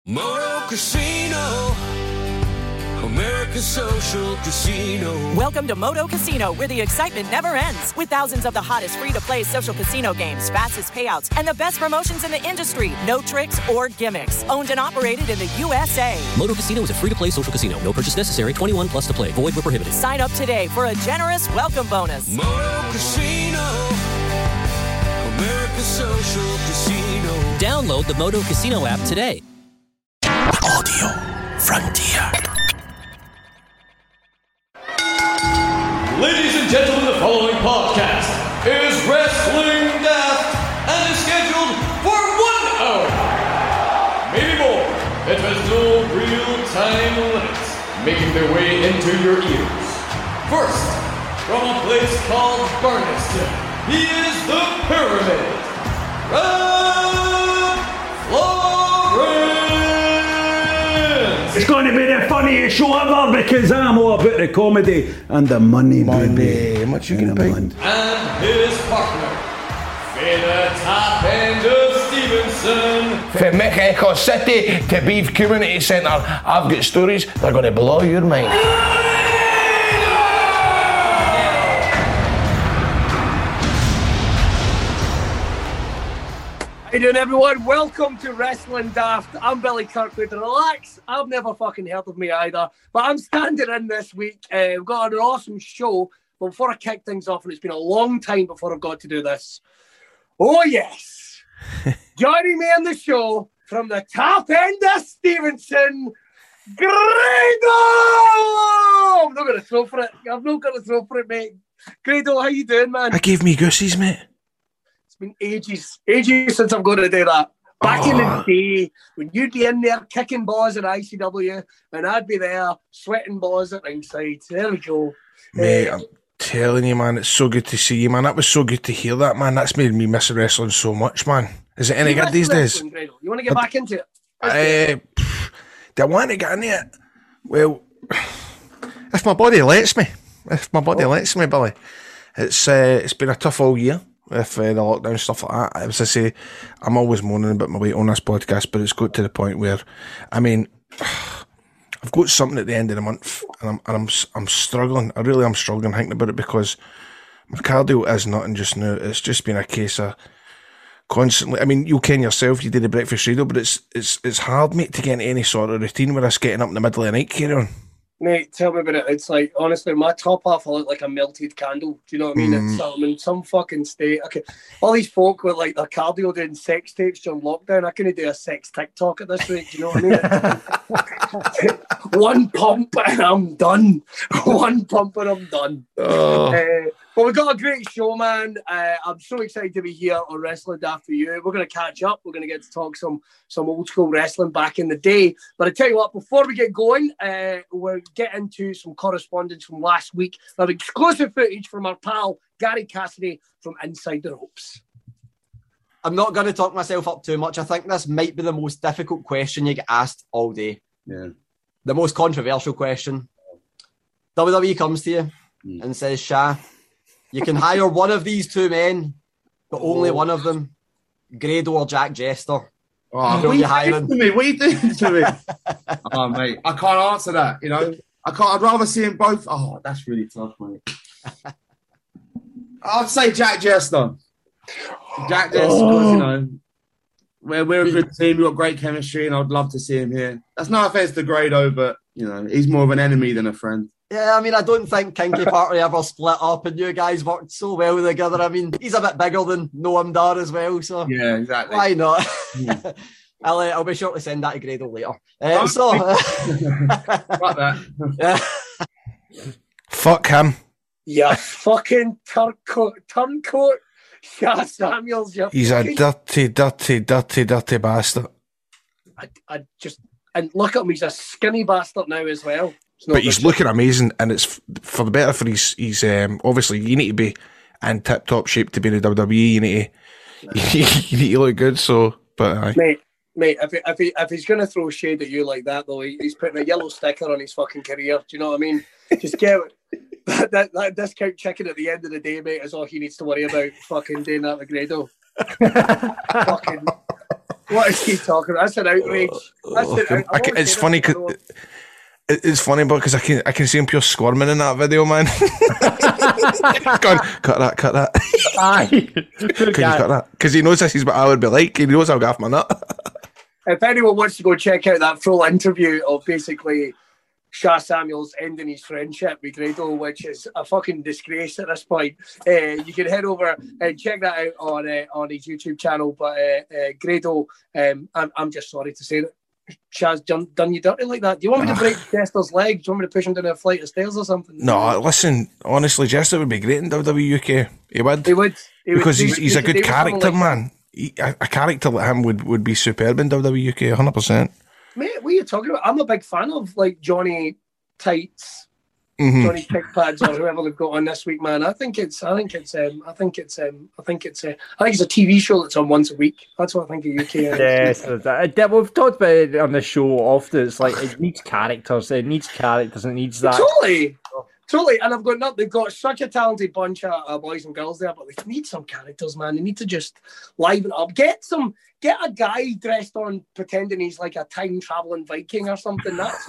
Moto Casino, America's social casino. Welcome to Moto Casino, where the excitement never ends. With thousands of the hottest free-to-play social casino games, fastest payouts, and the best promotions in the industry. No tricks or gimmicks. Owned and operated in the USA. Moto Casino is a free-to-play social casino. No purchase necessary. 21 plus to play. Void where prohibited. Sign up today for a generous welcome bonus. Moto Casino, America's social casino. Download the Moto Casino app today. Audio Frontier. Ladies and gentlemen, the following podcast is Wrestling Daft and is scheduled for 1 hour, maybe more. It has no real-time limits, making their way into your ears. First, from a place called Barneston, he is the Pyramid, Red Florence. It's going to be the funniest show ever because I'm all about the comedy and the money, baby. How much you gonna pay? And his partner, Fela Top End of Stevenson. From Mexico City to Beef Community Centre, I've got stories that are going to blow your mind. How you doing, everyone? Welcome to Wrestling Daft. I'm Billy Kirkwood. Relax, I've never fucking heard of me either, but I'm standing in this week. We've got an awesome show, but before I kick things off, and it's been a long time before I've got to do this. Oh yes, joining me on the show from the top end of Stevenson, Grado! I'm not going to throw for it. I'm not going to throw for it, mate. Grado, how you doing, man? I gave me goosies, mate. Been ages since I'm going to do that. Back in the day, when you'd be in there kicking balls at ICW, and I'd be there sweating balls at ringside. There we go. Mate, I'm telling you, man, it's so good to see you, man. That was so good to hear that, man. That's made me miss wrestling so much, man. Is it any good these days? You want to get back into it? Do I want to get into it? Well, if my body lets me. If my body lets me, Billy. It's been a tough all year. With the lockdown stuff like that. As I say, I'm always moaning about my weight on this podcast, but it's got to the point where, I mean, I've got something at the end of the month, and I'm struggling. I really am struggling thinking about it because my cardio is nothing just now. It's just been a case of constantly. I mean, you ken yourself. You did the breakfast radio, but it's hard, mate, to get into any sort of routine where it's getting up in the middle of the night, carry on. Mate, tell me about it. It's like, honestly, my top half, I look like a melted candle. Do you know what I mean? I'm in some fucking state. Okay, all these folk with like their cardio doing sex tapes during lockdown. I couldn't do a sex TikTok at this rate. Do you know what I mean? One pump and I'm done. One pump and I'm done. But we've got a great show, man. I'm so excited to be here on Wrestling Daft for you. We're going to catch up. We're going to get to talk some old school wrestling back in the day. But I tell you what, before we get going, we'll get into some correspondence from last week. Our exclusive footage from our pal, Gary Cassidy from Inside the Ropes. I'm not going to talk myself up too much. I think this might be the most difficult question you get asked all day. Yeah. The most controversial question. WWE comes to you and says, Shah, you can hire one of these two men, but only one of them, Grado or Jack Jester. What are you doing to me? Oh, mate, I can't answer that, you know. I'd rather see them both. Oh, that's really tough, mate. I'd say Jack Jester. Jack Jester, because, you know, we're a good team. We've got great chemistry, and I'd love to see him here. That's no offense to Grado, but, you know, he's more of an enemy than a friend. Yeah, I mean, I don't think Kinky Party ever split up, and you guys worked so well together. I mean, he's a bit bigger than Noam Dar as well, so yeah, exactly. Why not? Yeah. I'll be sure to send that to Grado later. Fuck that. Fuck him. Yeah, fucking turncoat. Shah Samuels. He's a dirty bastard. I just, and look at him, he's a skinny bastard now as well. But he's looking amazing, and it's for the better for his obviously you need to be in tip top shape to be in the WWE. You need to look good. So, but mate, if he's gonna throw shade at you like that, though, he's putting a yellow sticker on his fucking career. Do you know what I mean? Just get that discount chicken at the end of the day, mate, is all he needs to worry about. Fucking doing that with Grado. Fucking What is he talking about? That's an outrage. It's funny because it's funny, because I can see him pure squirming in that video, man. Go on, cut that. Aye. Can you cut that? Because he knows this is what I would be like. He knows I'll go off my nut. If anyone wants to go check out that full interview of basically Sha Samuels ending his friendship with Grado, which is a fucking disgrace at this point, you can head over and check that out on his YouTube channel. But Grado, I'm just sorry to say that Sha's done you dirty like that. Do you want me to break Jester's leg? Do you want me to push him down a flight of stairs or something? No, listen, honestly, Jester would be great in WWE UK. He would. Because he's a good character, man. A character like him would be superb in WWE UK, 100%. Mate, what are you talking about? I'm a big fan of like Johnny Tights, Johnny Pick Pads, or whoever they've got on this week, man. I think it's a TV show that's on once a week. That's what I think of UK. Yes, we've talked about it on the show often. It's like it needs characters. It needs that. Totally, and I've got nothing. They've got such a talented bunch of boys and girls there, but they need some characters, man. They need to just liven up. Get a guy dressed on pretending he's like a time traveling Viking or something. That's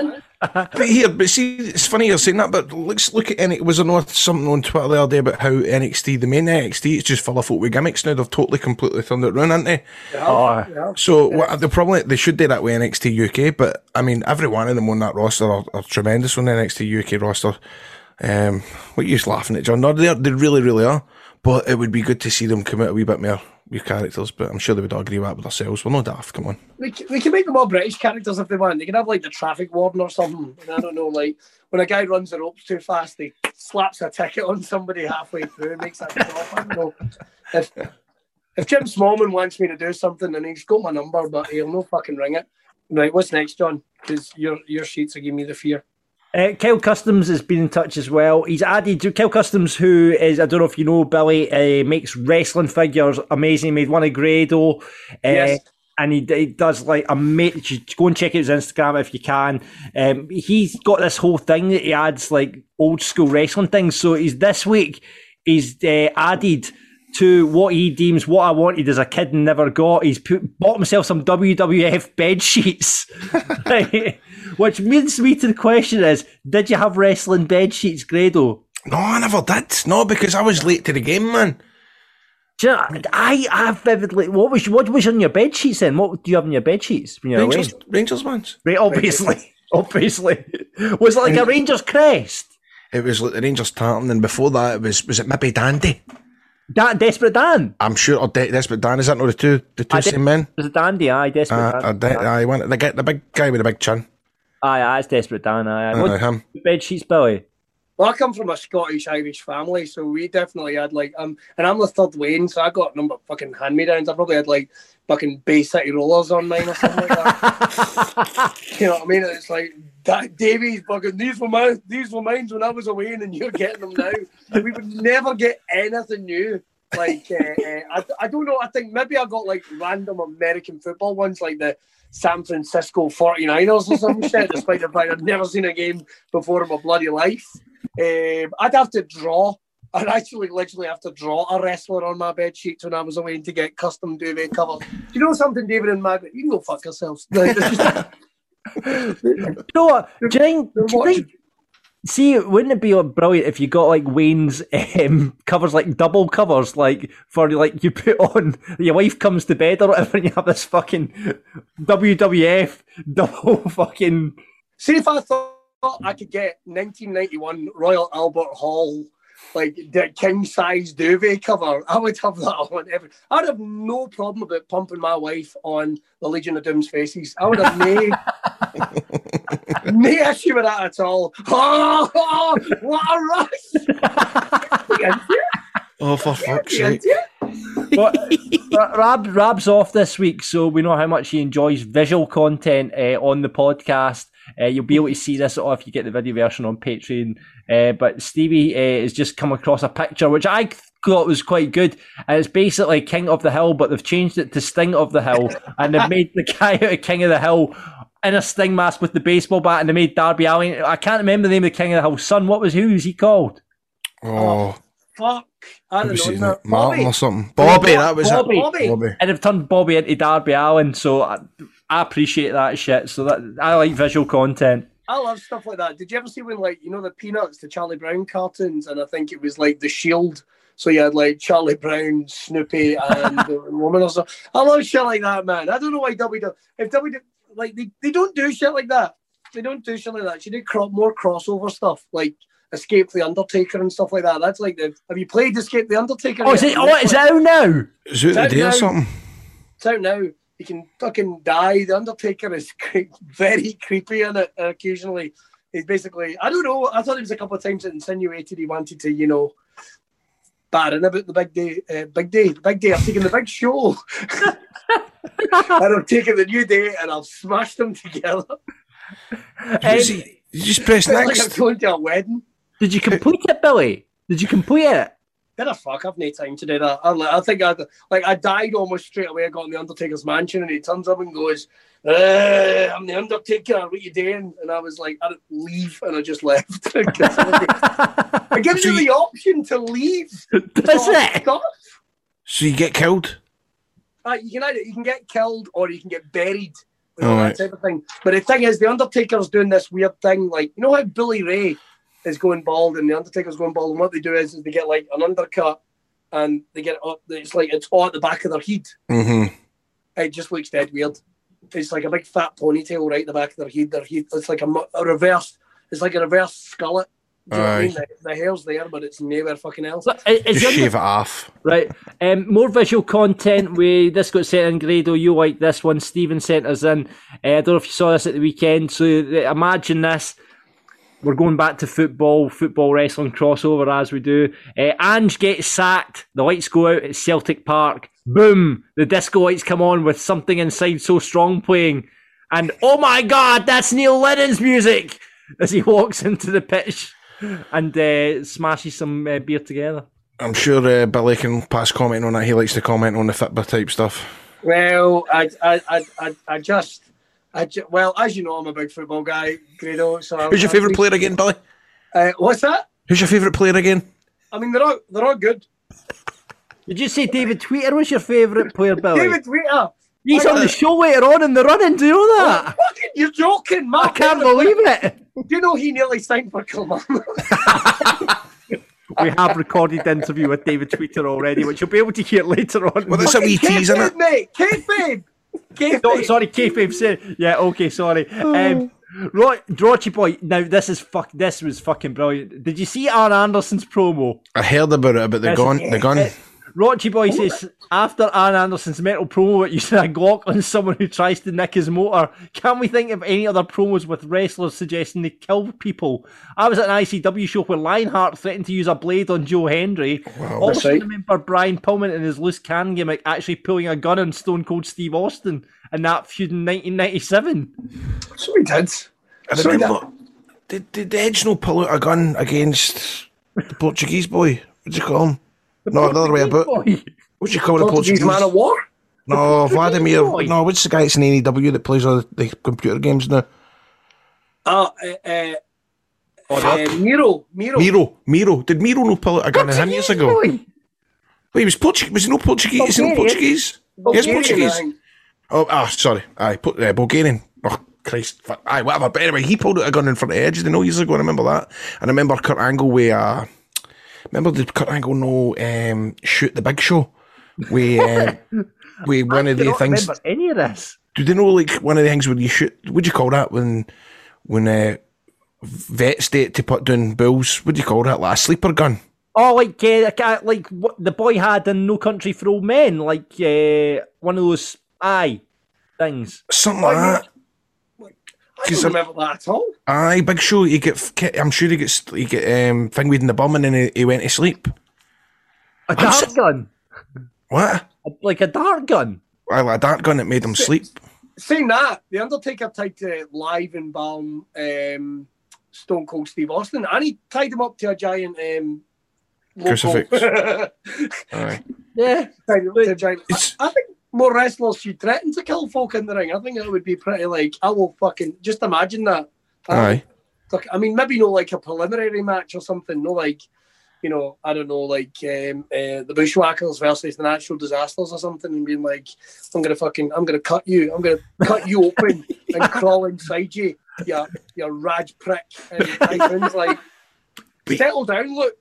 but see, it's funny you're saying that. But let's look at NXT. Was there not something on Twitter the other day about how NXT, the main NXT, is just full of folk with gimmicks now? They've completely turned it around, haven't they? Yeah. So they should do that with NXT UK. But I mean, every one of them on that roster are tremendous on the NXT UK roster. What are you laughing at, John? No, they really, really are. But it would be good to see them come out a wee bit more with characters, but I'm sure they would all agree with that with ourselves. We're no daft, come on. We can make them all British characters if they want. They can have like the traffic warden or something. And I don't know, like when a guy runs the ropes too fast, he slaps a ticket on somebody halfway through and makes that off. I don't know. If Jim Smallman wants me to do something, and he's got my number, but he'll no fucking ring it. Right, what's next, John? Because your sheets are giving me the fear. Kyle Customs has been in touch as well. He's added to Kyle Customs, who is, I don't know if you know, Billy, makes wrestling figures. Amazing. He made one of Grado. Yes. And he does like go and check out his Instagram if you can. He's got this whole thing that he adds like old school wrestling things. So this week he's added to what he deems what I wanted as a kid and never got. He's bought himself some WWF bed sheets. Which leads me to the question is, did you have wrestling bed sheets, Grado? No, I never did. No, because I was late to the game, man. Do you know, I vividly... What was on your bed sheets then? What do you have on your bed sheets when you're away? Rangers ones. Right, obviously. Obviously. Was it like a Rangers crest? It was like the Rangers tartan, and before that, was it maybe Dandy? Desperate Dan? I'm sure, or Desperate Dan, is that not the two same men? Was it Dandy? Aye, Desperate Dan. The big guy with the big chin. Aye, it's Desperate Dan. Aye. Him. Bed sheets, Billy? Well, I come from a Scottish-Irish family, so we definitely had like and I'm the third Wayne, so I got a number of fucking hand-me-downs. I probably had like fucking Bay City Rollers on mine or something like that. You know what I mean? It's like that Davies fucking these were mine when I was a Wayne, and you're getting them now. We would never get anything new. Like I don't know. I think maybe I got like random American football ones, like the San Francisco 49ers or some shit, despite the fact I'd never seen a game before in my bloody life. I'd have to draw. I'd actually literally have to draw a wrestler on my bed sheets when I was away to get custom duvet covers. Do you know something, David and Margaret? You can go fuck yourselves. You know what? Do you think see, wouldn't it be brilliant if you got like Wayne's covers, like double covers, like for like you put on, your wife comes to bed or whatever, and you have this fucking WWF double fucking. See, if I thought I could get 1991 Royal Albert Hall like the king size duvet cover, I would have that on I'd have no problem about pumping my wife on the Legion of Doom's faces. I would have no issue with that at all. Oh, what a rush! Oh, for fuck's sake. Rab's off this week, so we know how much he enjoys visual content on the podcast. You'll be able to see this if you get the video version on Patreon. But Stevie has just come across a picture which I thought was quite good. And it's basically King of the Hill, but they've changed it to Sting of the Hill. And they've made the guy out of King of the Hill in a Sting mask with the baseball bat, and they made Darby Allin. I can't remember the name of the King of the Hill. Son, who was he called? Oh. Fuck I Who was don't his know. name? Martin or something. Bobby, that was Bobby. it. Bobby. And they've turned Bobby into Darby Allin, so I appreciate that shit. So that I like visual content. I love stuff like that. Did you ever see when, like, you know, the Peanuts, the Charlie Brown cartoons, and I think it was like the Shield. So you had like Charlie Brown, Snoopy, and the woman or something. I love shit like that, man. I don't know why like they don't do shit like that. They don't do shit like that. She did more crossover stuff, like Escape the Undertaker and stuff like that. That's like have you played Escape the Undertaker? Oh, is it out now? Is it the day or something? It's out now. You can fucking die. The Undertaker is very creepy in it occasionally. He's basically, I don't know, I thought it was a couple of times it insinuated he wanted to, you know, batter in about the big day. I'm taking the big show. And I'm taking the new day and I'll smash them together. You just press It's next. like I'm going to a wedding. Did you complete it, Billy? Did you complete it? Get a fuck, I've no time to do that. I think I died almost straight away. I got in the Undertaker's mansion and he turns up and goes, I'm the Undertaker, what you doing? And I was like, I don't leave, and I just left. It gives you the option to leave. Does it? So you get killed? You can get killed or you can get buried. All right. That type of thing. But the thing is, the Undertaker's doing this weird thing, like, you know how Billy Ray is going bald and the Undertaker's going bald, and what they do is they get like an undercut and they get it up, it's like it's all at the back of their head. Mm-hmm. It just looks dead weird. It's like a big fat ponytail right at the back of their head. It's like a reverse. It's like a reverse skullet. Do you know what I mean? The hair's there, but it's nowhere fucking else. Just shave it off. Right. More visual content. This got sent in, Grado. You like this one. Stephen sent us in. I don't know if you saw this at the weekend. So imagine this. We're going back to football wrestling crossover as we do. Ange gets sacked. The lights go out at Celtic Park. Boom! The disco lights come on with Something Inside So Strong playing. And oh my God, that's Neil Lennon's music! As he walks into the pitch and smashes some beer together. I'm sure Billy can pass comment on that. He likes to comment on the Fitbit type stuff. Well, well, as you know, I'm a big football guy, Grado. So Who's your favourite player again, Billy? What's that? Who's your favourite player again? I mean, they're all good. Did you say David Tweeter was your favourite player, Billy? David Tweeter. He's on the show later on in the running. Do you know that? Fucking, you're joking, man. I can't believe it. Do you know he nearly signed for Kilmarnock? We have recorded the interview with David Tweeter already, which you'll be able to hear later on. Well, there's a wee tease in it. Mate, kayfabe. No, sorry, kayfabe said. Yeah, okay, sorry. Drotchy boy. Now this was fucking brilliant. Did you see Arn Anderson's promo? I heard about it, about the gun. Rotchy boy says, after Arn Anderson's metal promo about using a Glock on someone who tries to nick his motor, can we think of any other promos with wrestlers suggesting they kill people? I was at an ICW show where Lionheart threatened to use a blade on Joe Hendry. Wow, also remember Brian Pillman and his loose cannon gimmick actually pulling a gun on Stone Cold Steve Austin in that feud in 1997. So he did. I remember, did Edge no pull out a gun against the Portuguese boy? What do you call him? No, the other way about. What do you call the Portuguese man of war? No, Vladimir. No, what's the guy that's in AEW that plays all the computer games now? Miro. Did Miro no pull out a gun on him years ago? Wait, he was Portuguese. Was he no Portuguese? Is he no Portuguese? Yes, Portuguese. Sorry. Bulgarian. Oh, Christ. Aye, whatever. But anyway, he pulled out a gun in front of Edge. They know years ago. I remember that. And I remember Kurt Angle with did Kurt Angle shoot the Big Show? With one of the things. I don't remember any of this. Do they know like one of the things where you shoot? What do you call that when vets take to put down bulls? What do you call that? Like a sleeper gun? Oh, like what the boy had in No Country for Old Men, like one of those things. Something like that. I don't remember that at all. Aye, Big Show. I'm sure he get thingweed in the bum and then he went to sleep. A dart gun. What? Like a dart gun. Well, a dart gun that made him sleep. Saying that, the Undertaker tried to live embalm Stone Cold Steve Austin, and he tied him up to a giant crucifix. Aye. Yeah. Tied him up to a giant. I think more wrestlers should threaten to kill folk in the ring. I think that would be pretty I will fucking just imagine that. Aye. I mean, maybe no like a preliminary match or something. No, like you know, I don't know, like the Bushwhackers versus the Natural Disasters or something, and being like, I'm gonna cut you open and crawl inside you, Raj prick. And Tyson's like, settle down, Luke.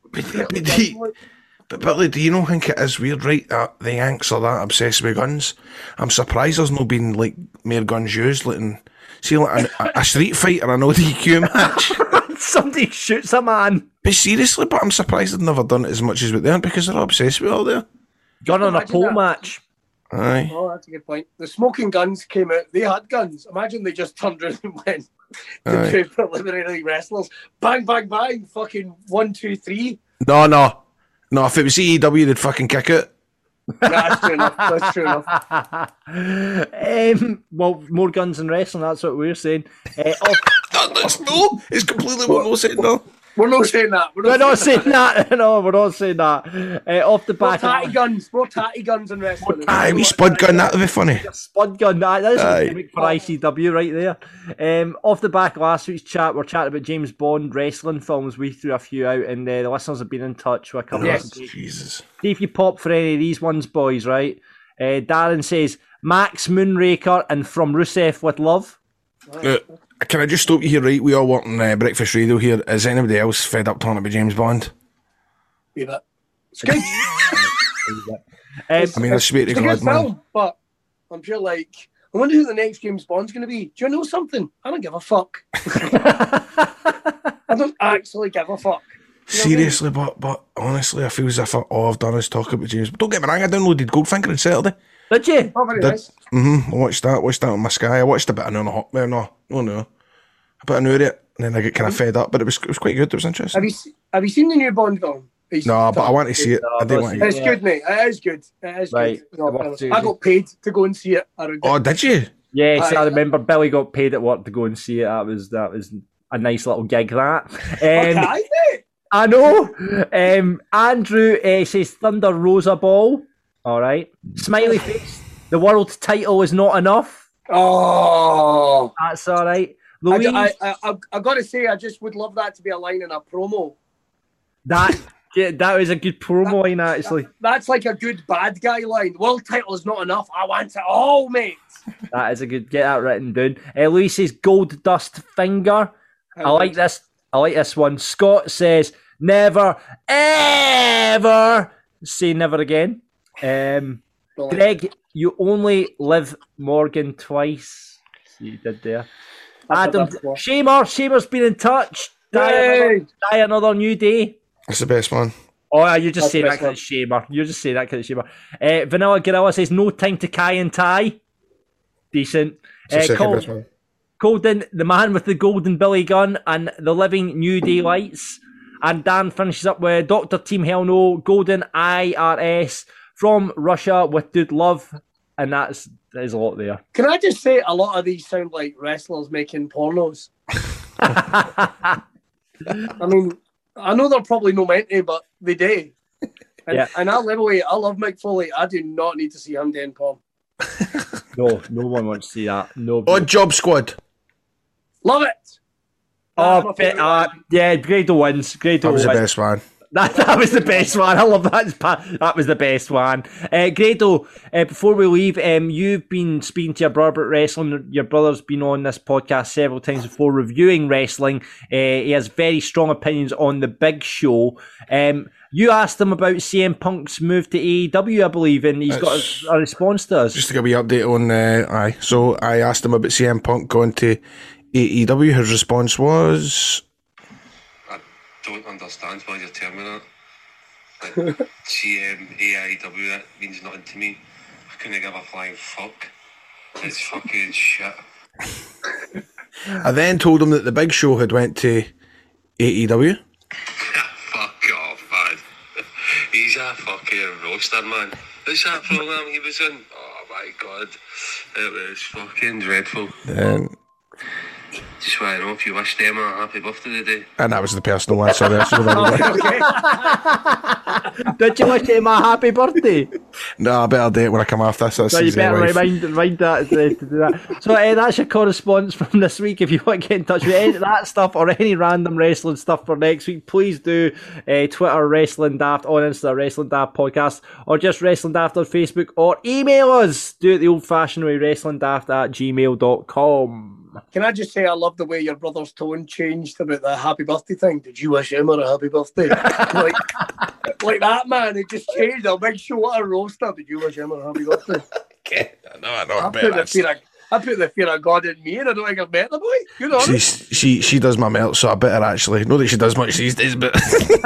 But Billy, do you not think it is weird, right, that the Yanks are that obsessed with guns? I'm surprised there's not been like more guns used. See, like a street fight or an ODQ match. Somebody shoots a man. But seriously, I'm surprised they've never done it as much as what they are, because they're obsessed with all there. Gun on a pole match. Aye. Oh, that's a good point. The Smoking Guns came out. They had guns. Imagine they just turned around and went to two preliminary wrestlers. Bang, bang, bang. Fucking 1, 2, 3. No. If it was AEW, they'd fucking kick it. That's true enough. Well, more guns and wrestling. That's what we're saying. No, it's completely what we're saying. No, we're not saying that. We're not saying that. No, we're not saying that. Off the back, more tatty guns and wrestling. Aye, we spud gun. That would be funny. Spud gun. That is a gimmick for ICW right there. Off the back of last week's chat, we're chatting about James Bond wrestling films. We threw a few out, and the listeners have been in touch with a couple. Yes, Jesus. See if you pop for any of these ones, boys. Right? Darren says Max Moonraker and From Rusev with Love. Can I just stop you here, right? We all work on Breakfast Radio here. Is anybody else fed up talking about James Bond? Yeah, it's good. I mean, it's a good film, but I'm sure, like, I wonder who the next James Bond's going to be. Do you know something? I don't give a fuck. I don't actually give a fuck. Seriously, but honestly, I feel as if all I've done is talk about James. Don't get me wrong, I downloaded Goldfinger on Saturday. Did you? Oh, very nice. I watched that on my Sky. I watched a bit of No. A bit of it, and then I get kind of fed up, but it was quite good. It was interesting. Have you seen the new Bond film? No, but I want to see it. I didn't want to. It's good, mate. It is good. Good. No, I got paid to go and see it. Oh, did you? Yes, I remember Billy got paid at work to go and see it. That was a nice little gig. That. I know. Andrew says Thunder Rosa Ball. All right. Smiley face. The world title is not enough. Oh, that's all right. Louise, I got to say, I just would love that to be a line in a promo. That was a good promo line, actually. That's like a good bad guy line. World title is not enough. I want it all, mate. That is a good. Get that written down. Louise says Gold Dust Finger. I like this one. Scott says never ever say never again. Greg, you only live Morgan twice. See what you did there. Adam, Shamer's been in touch. Die another new day. That's the best one. Oh, you just say that because it's Shamer. You just say that because it's Shamer. Vanilla Gorilla says no time to Kai and tie. Decent. Colden, the man with the golden billy gun and the living New Day lights. And Dan finishes up with Dr. Team Hell No, Golden IRS from Russia with Dude Love. And there's a lot there. Can I just say a lot of these sound like wrestlers making pornos? I mean, I know they're probably no meant to, but they do. And I live away. I love Mick Foley. I do not need to see him doing porn. No one wants to see that. No. Odd Job Squad. Love it. Yeah, Grado wins. That was the best one. That was the best one. I love that. That was the best one. Grado, before we leave, you've been speaking to your brother about wrestling. Your brother's been on this podcast several times before reviewing wrestling. He has very strong opinions on the Big Show. You asked him about CM Punk's move to AEW, I believe, and he's got a response to us. Just to give you an update on, so I asked him about CM Punk going to AEW. His response was... don't understand why you're telling me that. Like, AEW, that means nothing to me. I couldn't give a flying fuck. It's fucking shit. I then told him that the Big Show had went to AEW. Fuck off, man. He's a fucking roaster, man. What's that program he was in? Oh my god. It was fucking dreadful. Then Just want to know if you wished Emma a happy birthday today. And that was the personal one. Sorry, I should have done it. Did you wish him a happy birthday? No, I better do it when I come off this. So you better remind that to do that. So that's your correspondence from this week. If you want to get in touch with any of that stuff or any random wrestling stuff for next week, please do Twitter Wrestling Daft, on Insta Wrestling Daft Podcast, or just Wrestling Daft on Facebook, or email us. Do it the old-fashioned way, wrestlingdaft@gmail.com. Can I just say I love the way your brother's tone changed about the happy birthday thing? Did you wish Emma a happy birthday? like that, man. It just changed. A big show, what a roaster. Did you wish Emma a happy birthday? Okay, no, I know. I put the fear of God in me, and I don't think I've met the boy. You know. She does my melt, so I better actually. Not that she does much these days, but.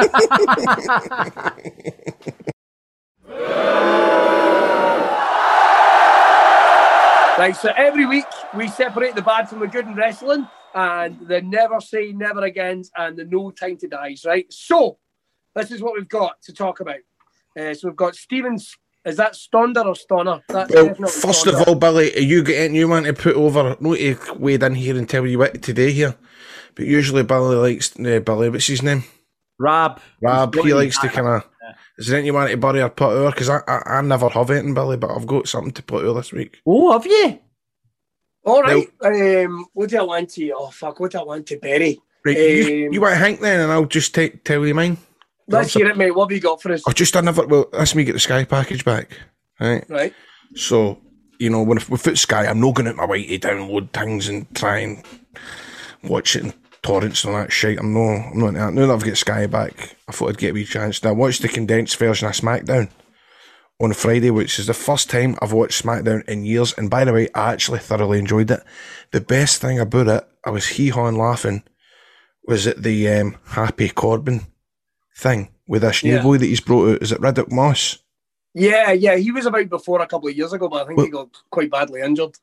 Right, so every week we separate the bad from the good in wrestling, and the never say never agains and the no time to dies, right? So, this is what we've got to talk about. So we've got Stevens, is that Stonder or Stonner? That's well, first of all, Billy, you get anything you want to put over, not to wade in here and tell you what today here, but usually Billy likes, Billy, what's his name? Rab, he likes to kind of, is there anything you want to bury or put over? Because I never have anything, Billy, but I've got something to put over this week. Oh, have you? All right. What do I want to? Oh, fuck, what do I want to bury? Right, you want Hank then, and I'll just tell you mine. Let's hear it, mate. What have you got for us? That's me get the Sky package back. Right. So, you know, when with Sky, I'm not going out my way to download things and try and watch it in torrents and all that shit. I'm not into that. Now that I've got Sky back, I thought I'd get a wee chance. Now, I watched the condensed version of SmackDown on Friday, which is the first time I've watched SmackDown in years. And by the way, I actually thoroughly enjoyed it. The best thing about it, I was hee-hawing laughing, was at the Happy Corbin thing with this new boy that he's brought out. Is it Riddick Moss? Yeah, he was about before a couple of years ago, but I think he got quite badly injured.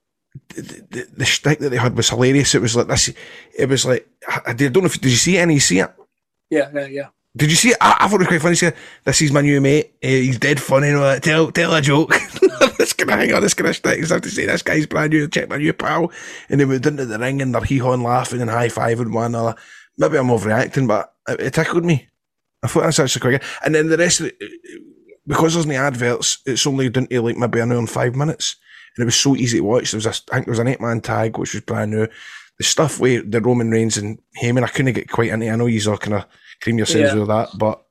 The shtick that they had was hilarious. It was like this. It was like, I don't know if did you see it? Any see it? Yeah. Did you see it? I thought it was quite funny. This is my new mate. He's dead funny. You know, tell a joke. This kind of hang on. This kind of shtick. You have to say this guy's brand new. Check my new pal. And they went into the ring and they're hee-hawing, laughing and high-fiving one another. Maybe I'm overreacting, but it tickled me. I thought that's actually quite good. And then the rest of it, because there's no adverts, it's only down to like maybe an hour and 5 minutes. And it was so easy to watch. I think there was an 8-man tag, which was brand new. The stuff with the Roman Reigns and Heyman, I couldn't get quite into. I know you're all kind of cream yourselves with that, but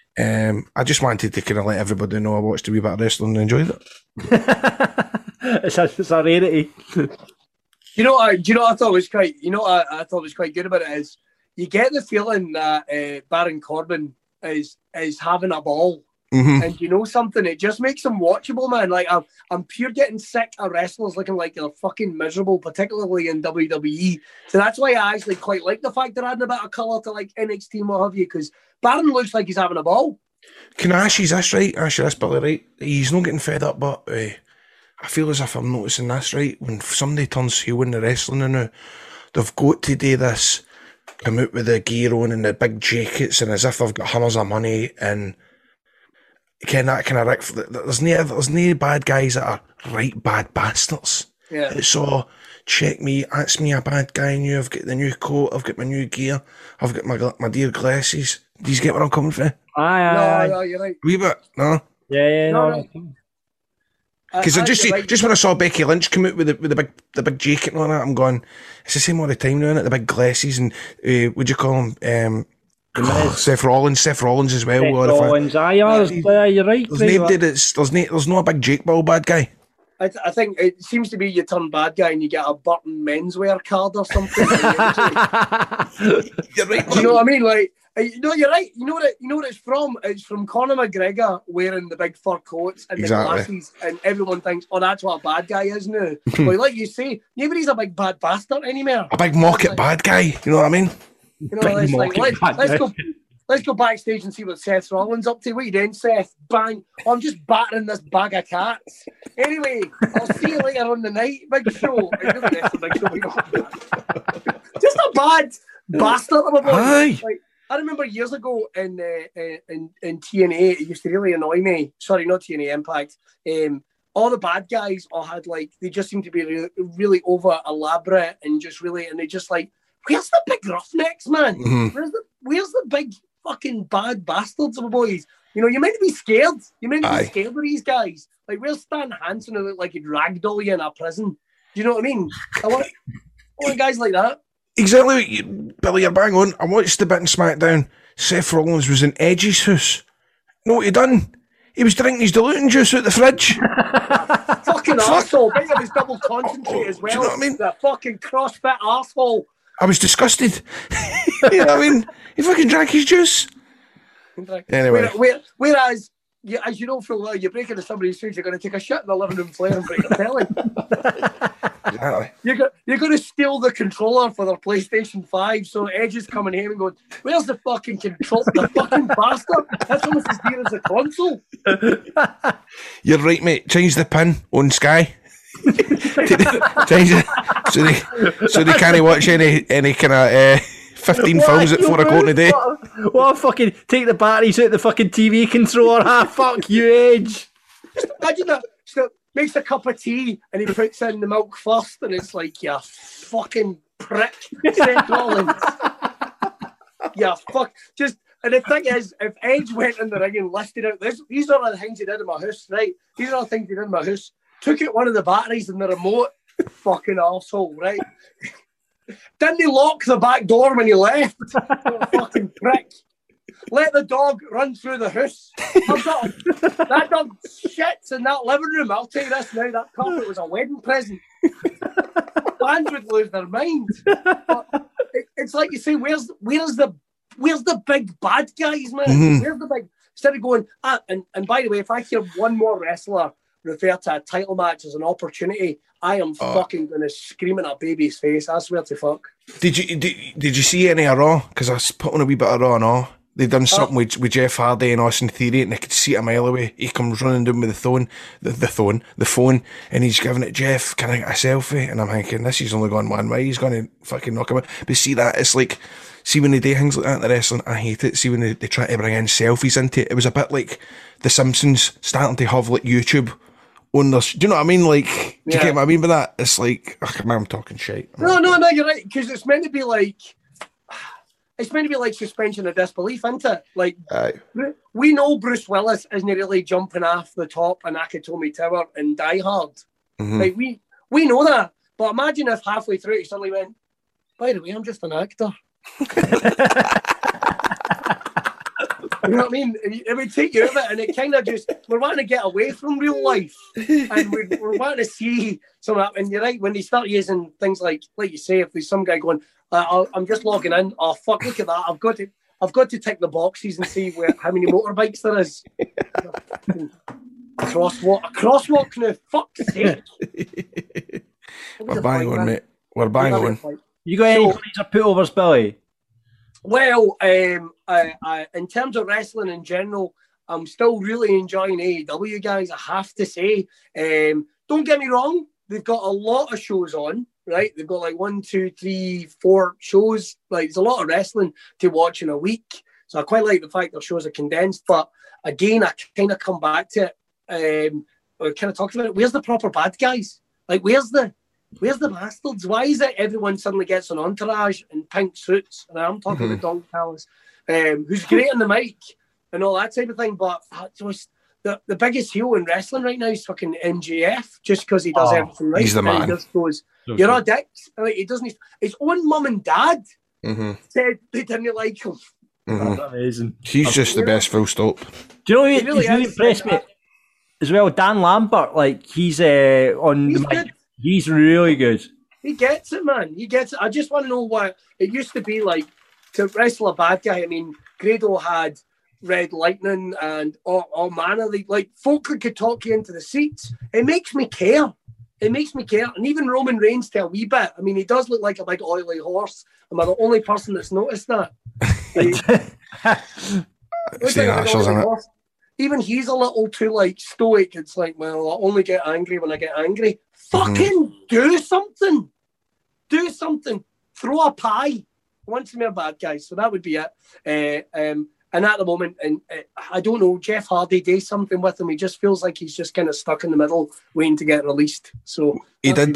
I just wanted to kind of let everybody know I watched a wee bit of wrestling and enjoyed it. It's a rarity. Do you know what I thought was quite? You know what I thought was quite good about it is you get the feeling that Baron Corbin is having a ball. Mm-hmm. And you know something, it just makes them watchable, man. Like I'm pure getting sick of wrestlers looking like they're fucking miserable, particularly in WWE. So that's why I actually quite like the fact they're adding a bit of colour to like NXT and what have you, because Baron looks like he's having a ball. Can I ask you this, right? Ask you this, Billy, right? He's not getting fed up, but I feel as if I'm noticing this, right? When somebody turns heel in the wrestling now, they've got to do this, come out with the gear on and the big jackets and as if they've got hundreds of money and that kind of there's no bad guys that are right bad bastards. Yeah. It's all, check me, that's me a bad guy new, I've got the new coat, I've got my new gear, I've got my dear glasses. Do you get where I'm coming from? Aye. No, you're right. Wee bit, no? Yeah, no. Because just when I saw Becky Lynch come out with the big jacket and all that, I'm going, it's the same all the time now, isn't it? The big glasses and what'd you call him? Seth Rollins as well. Seth Rollins, you're right. There's no a big Jake Ball bad guy. I think it seems to be you turn bad guy and you get a Burton menswear card or something. You're right. Do you know what I mean? Like, no, you're right. You know what it's from? It's from Conor McGregor wearing the big fur coats and the glasses, and everyone thinks, oh, that's what a bad guy is now. But like you say, nobody's a big bad bastard anymore. A big market bad guy. You know what I mean? You know, let's go backstage and see what Seth Rollins up to. What you doing, Seth? Bang! Oh, I'm just battering this bag of cats. Anyway, I'll see you later on the night. Big show. Just a bad bastard of a boy. Like, I remember years ago in TNA, it used to really annoy me. Sorry, not TNA Impact. All the bad guys all had like, they just seemed to be really over elaborate and just really, and they just like, where's the big roughnecks, man? Mhm. Where's the big fucking bad bastards of the boys? You know, you're meant to be scared. You're meant to Aye. be scared of these guys. Like, where's Stan Hansen who looked like he'd ragdoll you in a prison? Do you know what I mean? I want guys like that. Exactly, Billy, you're bang on. I watched the bit in SmackDown. Seth Rollins was in Edge's house. You know what he done? He was drinking his diluting juice out the fridge. Fucking arsehole. Big of his double concentrate as well. Do you know what I mean? The fucking CrossFit arsehole. I was disgusted. You know what I mean? He fucking drank his juice. Anyway. Whereas, as you know full well, you break into somebody's face, you're going to take a shit in the living room floor and break a telly. Exactly. You're going to steal the controller for their PlayStation 5, so Edge is coming home and going, where's the fucking control? The fucking bastard. That's almost as dear as a console. You're right, mate. Change the pin on Sky. Change it so they can't watch any kind of 15 films at 4 o'clock in the day. What a fucking take the batteries out the fucking TV controller. Fuck you, Edge. Just imagine that. So makes a cup of tea and he puts in the milk first, and it's like, you fucking prick, Seth Rollins. Yeah, fuck. And the thing is, if Edge went in the ring and listed out this, these are the things he did in my house, right? These are the things he did in my house. Took out one of the batteries in the remote, fucking arsehole, right? Didn't he lock the back door when he left? Fucking prick. Let the dog run through the house. That dog shits in that living room. I'll tell you this now, that carpet was a wedding present. Fans would lose their mind. But it's like you say, where's the big bad guys, man? Mhm. Where's the big... Instead of going... And by the way, if I hear one more wrestler refer to a title match as an opportunity, I am fucking going to scream in a baby's face. I swear to fuck. Did you see any of Raw? Because I was put on a wee bit of Raw and all. They've done something with Jeff Hardy and Austin Theory, and I could see it a mile away. He comes running down with the phone, and he's giving it, Jeff, can I get a selfie? And I'm thinking, this is only gone one way. He's going to fucking knock him out. But see that, it's like, see when they do things like that in the wrestling, I hate it. See when they try to bring in selfies into it. It was a bit like The Simpsons starting to have like YouTube on their... Do you know what I mean? Like, do you get what I mean by that? It's like, I'm talking shit. No, you're right, because it's meant to be like... It's meant to be like suspension of disbelief, isn't it? Like, we know Bruce Willis isn't really jumping off the top in Nakatomi Tower in Die Hard. Mhm. Like, we know that. But imagine if halfway through he suddenly went, by the way, I'm just an actor. You know what I mean? It would take you out of it, and it kind of just... We're wanting to get away from real life, and we're wanting to see some of that. And you're right, when they start using things like you say, if there's some guy going... I'm just logging in. Oh fuck! Look at that. I've got to tick the boxes and see how many motorbikes there is. Crosswalk now. Fuck's sake! We're bang on, mate. We're bang on. You got any points or putovers, Billy? Well, in terms of wrestling in general, I'm still really enjoying AEW, guys. I have to say. Don't get me wrong. They've got a lot of shows on. Right, they've got like 1, 2, 3, 4 shows. Like, there's a lot of wrestling to watch in a week. So I quite like the fact their shows are condensed. But again, I kind of come back to it. We kind of talked about it. Where's the proper bad guys? Like, where's the bastards? Why is it everyone suddenly gets an entourage in pink suits? And I'm talking about Don Callis, who's great on the mic and all that type of thing. But just the biggest heel in wrestling right now is fucking MJF, just because he does everything right. He's the man. He just goes, you're a dick. Like, he doesn't. His own mum and dad said they didn't like him. That's amazing. He's just the best, full stop. Do you know He who really really is. impressed me as well? Dan Lambert, like he's on the mic. good. He's really good. He gets it, man. He gets it. I just want to know what it used to be like to wrestle a bad guy. I mean, Grado had Red Lightning and all manner. Like folk that could talk you into the seats. It makes me care. It makes me care. And even Roman Reigns to a wee bit. I mean, he does look like a big oily horse. Am I the only person that's noticed that? Even he's a little too like stoic. It's like, well, I only get angry when I get angry. Fucking do something. Do something. Throw a pie. I want some more bad guys. So that would be it. And at the moment, I don't know, Jeff Hardy does something with him. He just feels like he's just kind of stuck in the middle, waiting to get released. So he did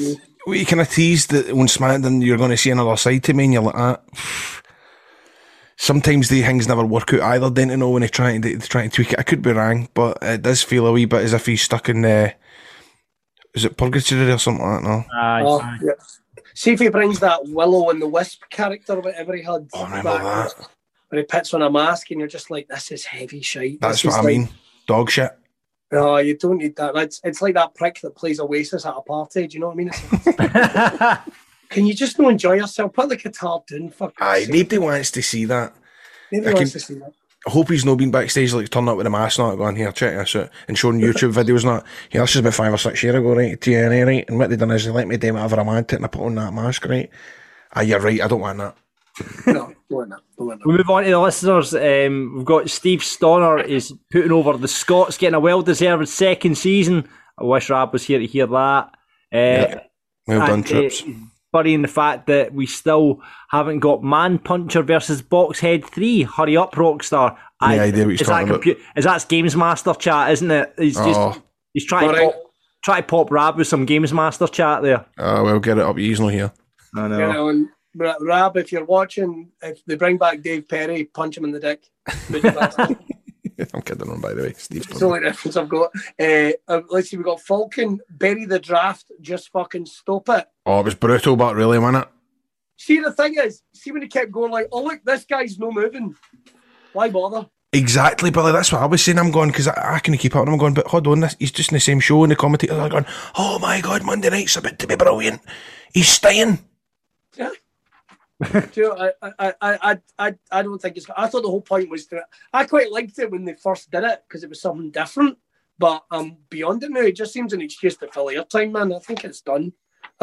we kind of teased that on SmackDown you're going to see another side to me, and you're like, sometimes the things never work out either, don't you know, when they try to tweak it. I could be wrong, but it does feel a wee bit as if he's stuck in is it Purgatory or something like that? No. Aye. Yeah. See if he brings that Willow and the Wisp character, whatever he had. Oh, remember that? When he puts on a mask and you're just like, this is heavy shite. That's what I mean. Dog shit. No, you don't need that. It's like that prick that plays Oasis at a party. Do you know what I mean? Can you just not enjoy yourself? Put the guitar down. Aye, nobody wants to see that. Nobody wants to see that. I hope he's not been backstage like turning up with a mask, not going here, check this out, and showing YouTube videos. Not this is about 5 or 6 years ago, right? TNA, right? And what they done is they let me do whatever I wanted, and I put on that mask, right? You're right. I don't want that. No, don't want that. We'll move on to the listeners. We've got Steve Stoner is putting over the Scots, getting a well-deserved second season. I wish Rab was here to hear that. Well done, Trips. Burying the fact that we still haven't got Man Puncher versus Boxhead 3. Hurry up, Rockstar. Yeah, idea what he's talking about. Is that Games Master chat, isn't it? He's trying to pop Rab with some Games Master chat there. Well, get it up. He's not here. I know. Rab, if you're watching, if they bring back Dave Perry, punch him in the dick. I'm kidding on, by the way. Steve. It's the only reference I've got. Let's see, we got Falcon, bury the draft, just fucking stop it. Oh, it was brutal, but really, wasn't it? See, the thing is, when he kept going like, oh, look, this guy's no moving. Why bother? Exactly, Billy. That's what I was saying. I'm going, because I couldn't keep up, and I'm going, but hold on, he's just in the same show, and the commentators are going, oh my God, Monday night's about to be brilliant. He's staying. Yeah. Do you know, I don't think it's. I thought the whole point was to. I quite liked it when they first did it because it was something different. But beyond it now, it just seems an excuse to fill airtime, man. I think it's done.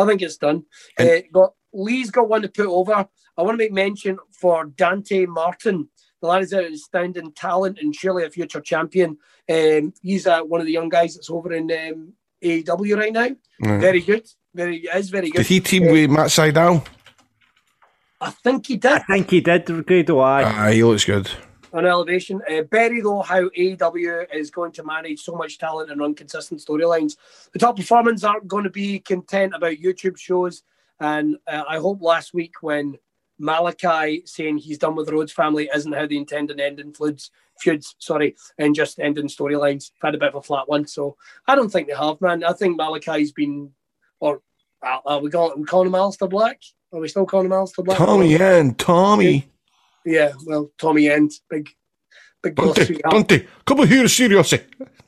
Lee's got one to put over. I want to make mention for Dante Martin. The lad is outstanding talent and surely a future champion. He's one of the young guys that's over in AEW right now. Very good. Very good. Did he team with Matt Sydal? I think he did. Grado, aye. He looks good. On Elevation. Berry, though, how AEW is going to manage so much talent and run consistent storylines. The top performers aren't going to be content about YouTube shows. And I hope last week when Malachi saying he's done with the Rhodes family isn't how they intend on ending feuds, and just ending storylines. I've had a bit of a flat one. So I don't think they have, man. I think Malachi's been, or we calling him Alistair Black? Are we still calling him Alistair Black? Tommy. Yeah, well, Tommy End, big Dante, come here, seriously.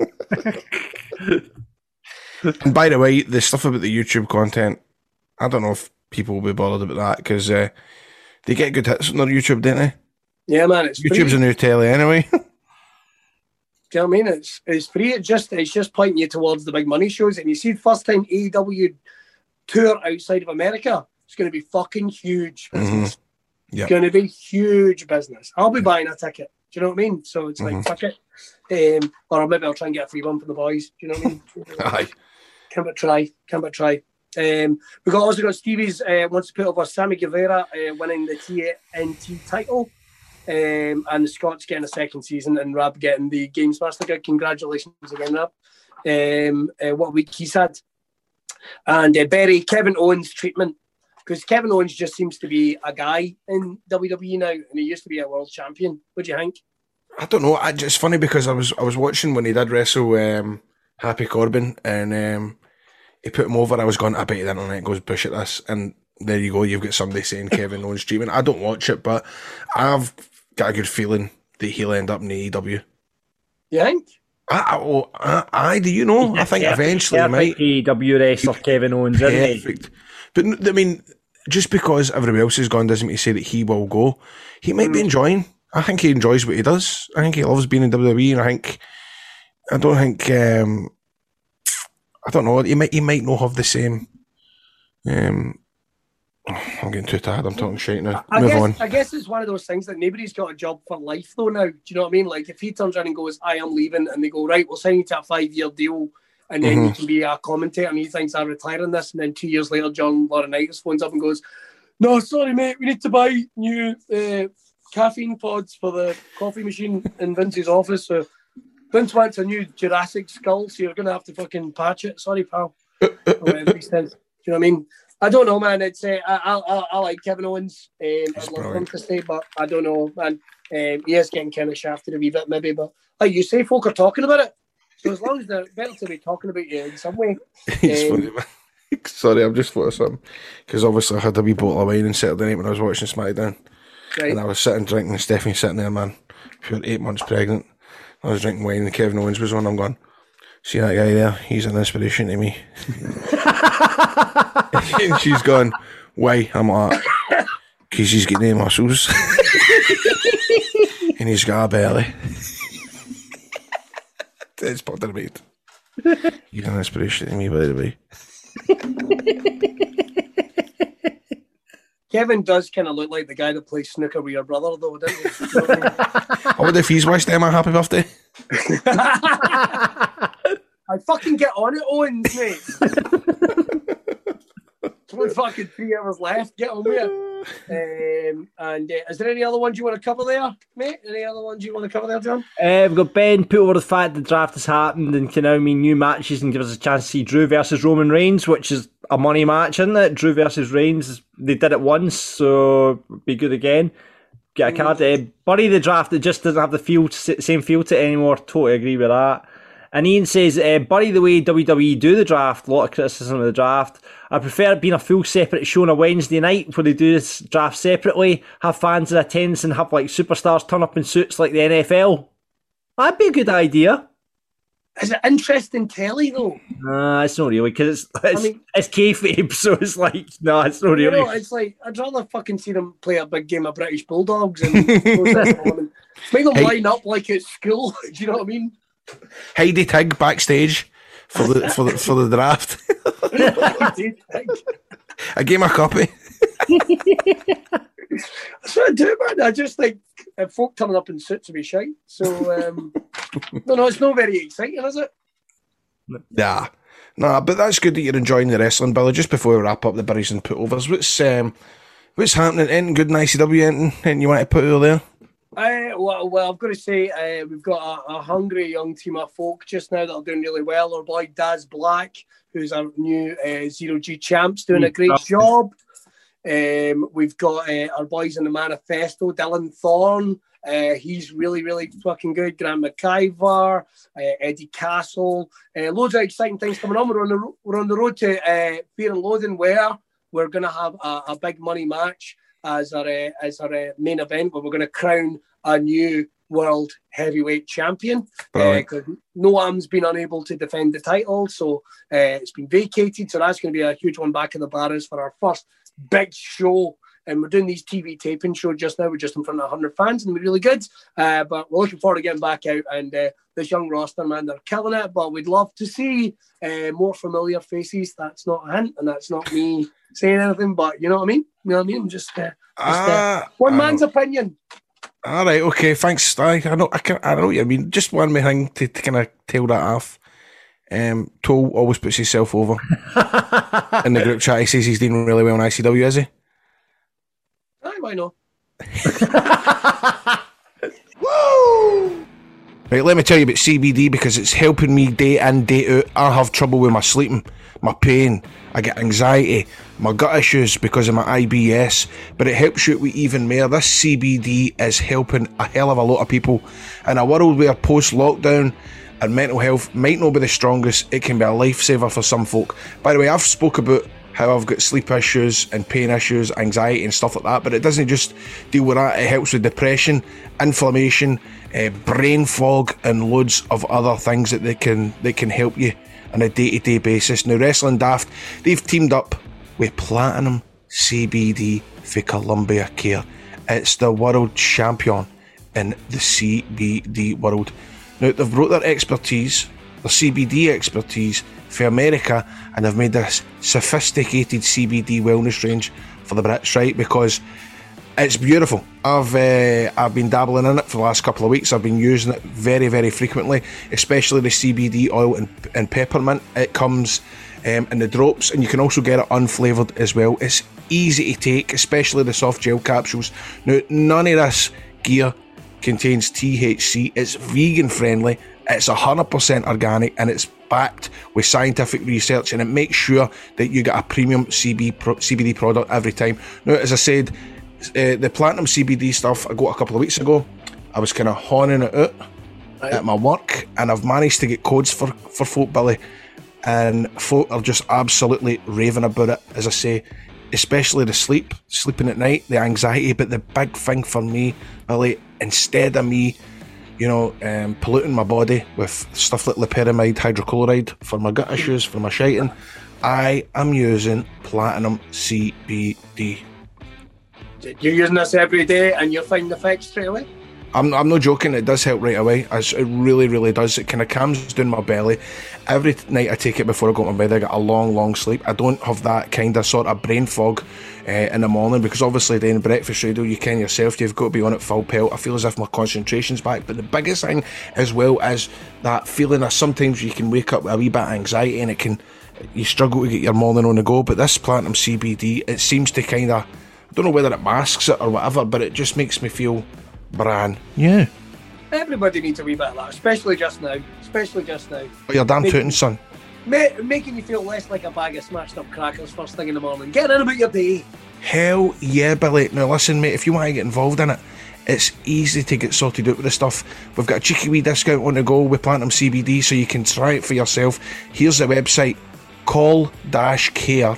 And by the way, the stuff about the YouTube content, I don't know if people will be bothered about that because they get good hits on their YouTube, don't they? Yeah, man, it's YouTube's free. a new telly anyway. Do you know what I mean? It's free. It's just pointing you towards the big money shows. And you see, the first time AEW tour outside of America, it's going to be fucking huge business. Yep. It's going to be huge business. I'll be buying a ticket. Do you know what I mean? So it's like, fuck it. Or maybe I'll try and get a free one from the boys. Do you know what I mean? Aye. Can but try. We also got Stevie's wants to put over Sammy Guevara winning the TNT title. And the Scots getting a second season and Rab getting the Games Master gig. Congratulations again, Rab. What a week he's had. And Berry, Kevin Owens treatment. Because Kevin Owens just seems to be a guy in WWE now, and he used to be a world champion. What do you think? I don't know. It's funny because I was watching when he did wrestle Happy Corbin, and he put him over. I was going, I bet the internet goes bush at this, and there you go. You've got somebody saying Kevin Owens treatment. I don't watch it, but I've got a good feeling that he'll end up in AEW. You think? Do you know? I think eventually he might. AEW wrestler Kevin Owens, isn't he? But I mean, just because everybody else has gone doesn't mean to say that he will go. He might be enjoying. I think he enjoys what he does. I think he loves being in WWE, and I don't know. He might not have the same. I'm getting too tired. I'm talking shit now. Move on. I guess it's one of those things that nobody's got a job for life though now. Do you know what I mean? Like if he turns around and goes, I am leaving, and they go, right, we'll sign you to a 5-year deal. And then you can be a commentator, and he thinks I'm retiring this. And then 2 years later, John Laurinaitis phones up and goes, no, sorry, mate, we need to buy new caffeine pods for the coffee machine in Vince's office. So Vince wants a new Jurassic skull, so you're going to have to fucking patch it. Sorry, pal. you know what I mean? I don't know, man. It's I like Kevin Owens. I'd love him to stay, but I don't know, man. He is getting kind of shafted a wee bit, maybe. But like you say, folk are talking about it. So as long as they're better to be talking about you in some way. It's funny, man. Sorry, I'm just thought of something. Because obviously I had a wee bottle of wine on Saturday night when I was watching SmackDown. Right. And I was sitting drinking, and Stephanie sitting there, man. She was 8 months pregnant. I was drinking wine and Kevin Owens was on. I'm going, see that guy there? He's an inspiration to me. And she's gone, why? I'm like, because he's got no muscles. And he's got a belly. It's Potter, mate. You're an inspiration to me, by the way. Kevin does kind of look like the guy that plays snooker with your brother, though, doesn't he? I wonder if he's wished Emma happy birthday. I fucking get on it, Owens, mate. Only fucking 3 hours left. Get on with it. Is there any other ones you want to cover there, mate? Any other ones you want to cover there, John? We've got Ben put over the fact the draft has happened and can now mean new matches and give us a chance to see Drew versus Roman Reigns, which is a money match, isn't it? Drew versus Reigns. They did it once, so be good again. Get a card. Bury the draft. It just doesn't have the same feel to it anymore. Totally agree with that. And Ian says, bury the way WWE do the draft. A lot of criticism of the draft. I prefer it being a full separate show on a Wednesday night where they do this draft separately, have fans in attendance and have like superstars turn up in suits like the NFL. That'd be a good idea. Is it interesting telly though? Nah, it's not really, because it's kayfabe, so it's like, no, it's not really. You know, it's like, I'd rather fucking see them play a big game of British Bulldogs and make them line up like it's school. Do you know what I mean? Heidi Tig backstage for the draft. I gave him a copy. That's what I do, man. I just think folk turning up in suits to be shy. So, no, it's not very exciting, is it? Nah, but that's good that you're enjoying the wrestling, Billy. Just before we wrap up the Burries and Putovers, what's happening? Anything good in ICW? Anything you want to put over there? Well, I've got to say, we've got a hungry young team of folk just now that are doing really well. Our boy Daz Black, who's our new Zero G champs, doing a great job. We've got our boys in the Manifesto, Dylan Thorne. He's really, really fucking good. Grant McIver, Eddie Castle. Loads of exciting things coming on. We're on the road to Fear and Loathing, where we're going to have a big money match as our main event, where we're going to crown a new world heavyweight champion. Because Noam's been unable to defend the title, so it's been vacated. So that's going to be a huge one back in the Barras for our first big show. And we're doing these TV taping shows just now. We're just in front of 100 fans, and we're really good. But we're looking forward to getting back out. And this young roster, man, they're killing it. But we'd love to see more familiar faces. That's not a hint, and that's not me saying anything. But you know what I mean? You know what I mean? I'm just one man's opinion. All right, okay, thanks. I know what you mean. Just one more thing to kind of tail that off. Toll always puts himself over in the group chat. He says he's doing really well in ICW, is he? Aye, why not? Woo! Right, let me tell you about CBD because it's helping me day in, day out. I have trouble with my sleeping, my pain, I get anxiety, my gut issues because of my IBS, but it helps you with even more. This CBD is helping a hell of a lot of people in a world where post-lockdown and mental health might not be the strongest. It can be a lifesaver for some folk. By the way, I've spoke about how I've got sleep issues and pain issues, anxiety and stuff like that, but it doesn't just deal with that. It helps with depression, inflammation, brain fog and loads of other things that they can help you on a day-to-day basis. Now Wrestling Daft, they've teamed up with Platinum CBD for Columbia Care. It's the world champion in the CBD world. Now they've brought their expertise, their CBD expertise for America, and they've made this sophisticated CBD wellness range for the Brits, right? Because it's beautiful. I've been dabbling in it for the last couple of weeks. I've been using it very, very frequently, especially the CBD oil and peppermint. It comes in the drops, and you can also get it unflavoured as well. It's easy to take, especially the soft gel capsules. Now, none of this gear contains THC. It's vegan friendly. It's 100% organic, and it's backed with scientific research, and it makes sure that you get a premium CBD product every time. Now, as I said, the Platinum CBD stuff I got a couple of weeks ago. I was kind of honing it out at my work, and I've managed to get codes for folk, Billy, and folk are just absolutely raving about it. As I say, especially the sleeping at night, the anxiety. But the big thing for me, Billy, instead of me, polluting my body with stuff like loperamide, hydrochloride for my gut issues, for my shiting, I am using Platinum CBD. You're using this every day and you're finding the effects straight away? I'm not joking, it does help right away. It really, really does. It kind of calms down my belly. Every night I take it before I go to my bed, I get a long, long sleep. I don't have that kind of sort of brain fog in the morning, because obviously doing breakfast radio, you can yourself, you've got to be on it full pelt. I feel as if my concentration's back. But the biggest thing as well is that feeling that sometimes you can wake up with a wee bit of anxiety and you struggle to get your morning on the go. But this Platinum CBD, it seems to kind of, I don't know whether it masks it or whatever, but it just makes me feel brand new. Everybody needs a wee bit of that, especially just now. But you're damn tooting, son. Making you feel less like a bag of smashed up crackers first thing in the morning. Get in about your day. Hell yeah, Billy. Now listen, mate, if you want to get involved in it, it's easy to get sorted out with the stuff. We've got a cheeky wee discount on the go with Platinum CBD, so you can try it for yourself. Here's the website, col-care.uk,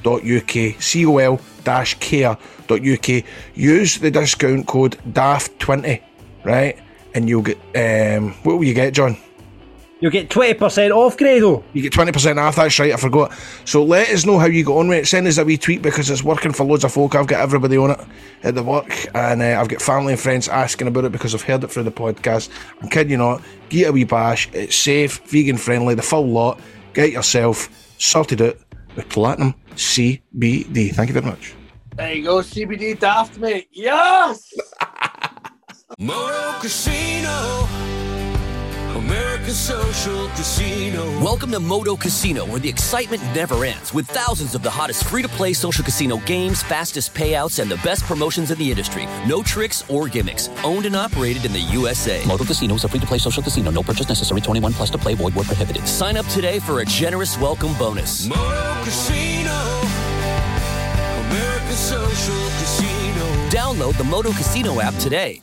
col-care.uk. Use the discount code DAFT20, right? And you'll get, what will you get, John? You'll get 20% off, Grado. You get 20% off, that's right, I forgot. So let us know how you got on with it. Send us a wee tweet, because it's working for loads of folk. I've got everybody on it at the work, and I've got family and friends asking about it because I've heard it through the podcast. I'm kidding you not. Get a wee bash. It's safe, vegan friendly, the full lot. Get yourself sorted out with Platinum CBD. Thank you very much. There you go, CBD Daft, mate. Yes! Moto Casino, American Social Casino. Welcome to Moto Casino, where the excitement never ends, with thousands of the hottest free-to-play social casino games, fastest payouts, and the best promotions in the industry. No tricks or gimmicks. Owned and operated in the USA. Moto Casino is a free-to-play social casino. No purchase necessary. 21 plus to play. Void where prohibited. Sign up today for a generous welcome bonus. Moto Casino, American Social Casino. Download the Moto Casino app today.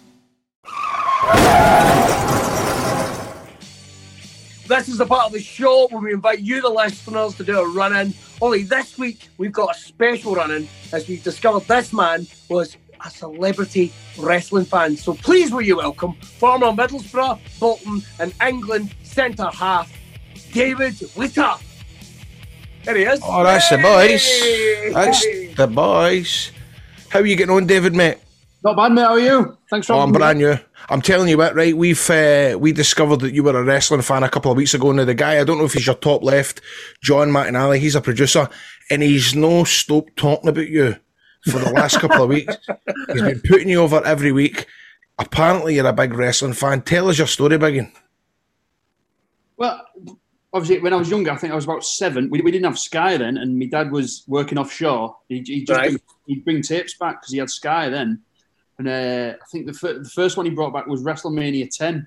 This is the part of the show where we invite you, the listeners, to do a run-in. Only this week, we've got a special run-in, as we've discovered this man was a celebrity wrestling fan. So please will you welcome former Middlesbrough, Bolton and England centre-half, David Witter. There he is. Oh, that's the boys. That's the boys. How are you getting on, David, mate? Not bad, mate. How are you? Thanks for I'm having me. brand new. I'm telling you what, right? We discovered that you were a wrestling fan a couple of weeks ago. Now, the guy, I don't know if he's your top left, John McAnally, he's a producer, and he's no stopped talking about you for the last couple of weeks. He's been putting you over every week. Apparently, you're a big wrestling fan. Tell us your story, Biggin. Well, obviously, when I was younger, I think I was about 7. We didn't have Sky then, and my dad was working offshore. He'd bring tapes back because he had Sky then. And I think the first one he brought back was WrestleMania 10,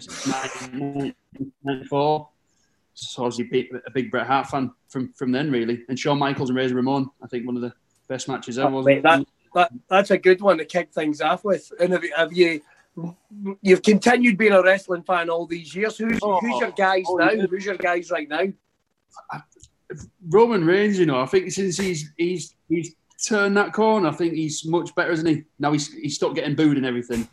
1994. So obviously a big Bret Hart fan from then, really. And Shawn Michaels and Razor Ramon, I think one of the best matches ever. Mate, that's a good one to kick things off with. And you've continued being a wrestling fan all these years. Who's your guys now? Yeah. Who's your guys right now? Roman Reigns, I think since he's turned that corner, I think he's much better, isn't he? Now he's stopped getting booed and everything.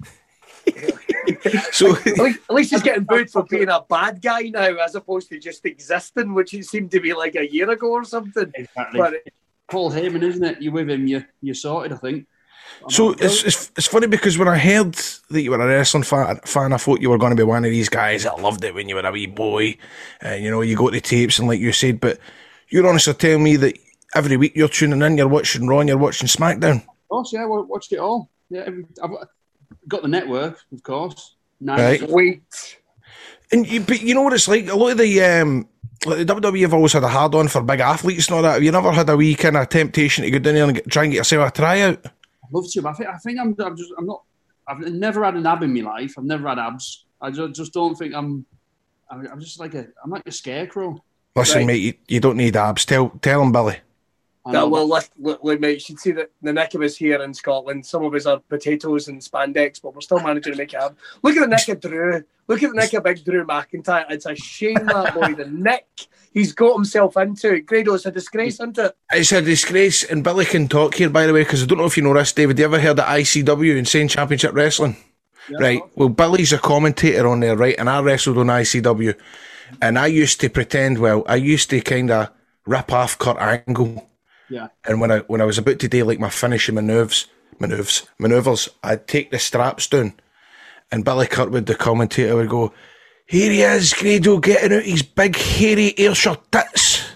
So at least he's getting booed for being a bad guy now, as opposed to just existing, which it seemed to be like a year ago or something. Exactly. But Paul Heyman, isn't it? You're with him, you're sorted, I think. So it's funny because when I heard that you were a wrestling fan, I thought you were going to be one of these guys that loved it when you were a wee boy. You go to tapes and like you said, but you're honestly telling me that every week you're tuning in, you're watching Raw and you're watching SmackDown. Of course, yeah, I watched it all. Yeah, I've got the network, of course. Right. Sweet. But you know what it's like? A lot of the WWE have always had a hard on for big athletes and all that. Have you never had a wee kind of temptation to go down there and try and get yourself a tryout? I'd love to, but I think I'm not. I've never had an ab in my life. I've never had abs. I just don't think I'm I'm just like I'm like a scarecrow. Listen, Right. mate, you don't need abs. Tell him, Billy. That, well, look, mate, you should see that the nick of us here in Scotland. Some of us are potatoes and spandex, but we're still managing to make it happen. Look at the nick of Drew. Look at the nick of big Drew McIntyre. It's a shame, that boy, the nick he's got himself into. Grado, it's a disgrace, isn't it? It's a disgrace, and Billy can talk here, by the way, because I don't know if you know this, David. You ever heard of ICW, Insane Championship Wrestling? Yeah, right. Well, Billy's a commentator on there, right? And I wrestled on ICW. And I used to pretend, I used to kind of rip off Kurt Angle. Yeah. And when I was about to do like my finishing manoeuvres, I'd take the straps down, and Billy Kirkwood, the commentator, would go, "Here he is, Grado, getting out his big hairy Ayrshire tits."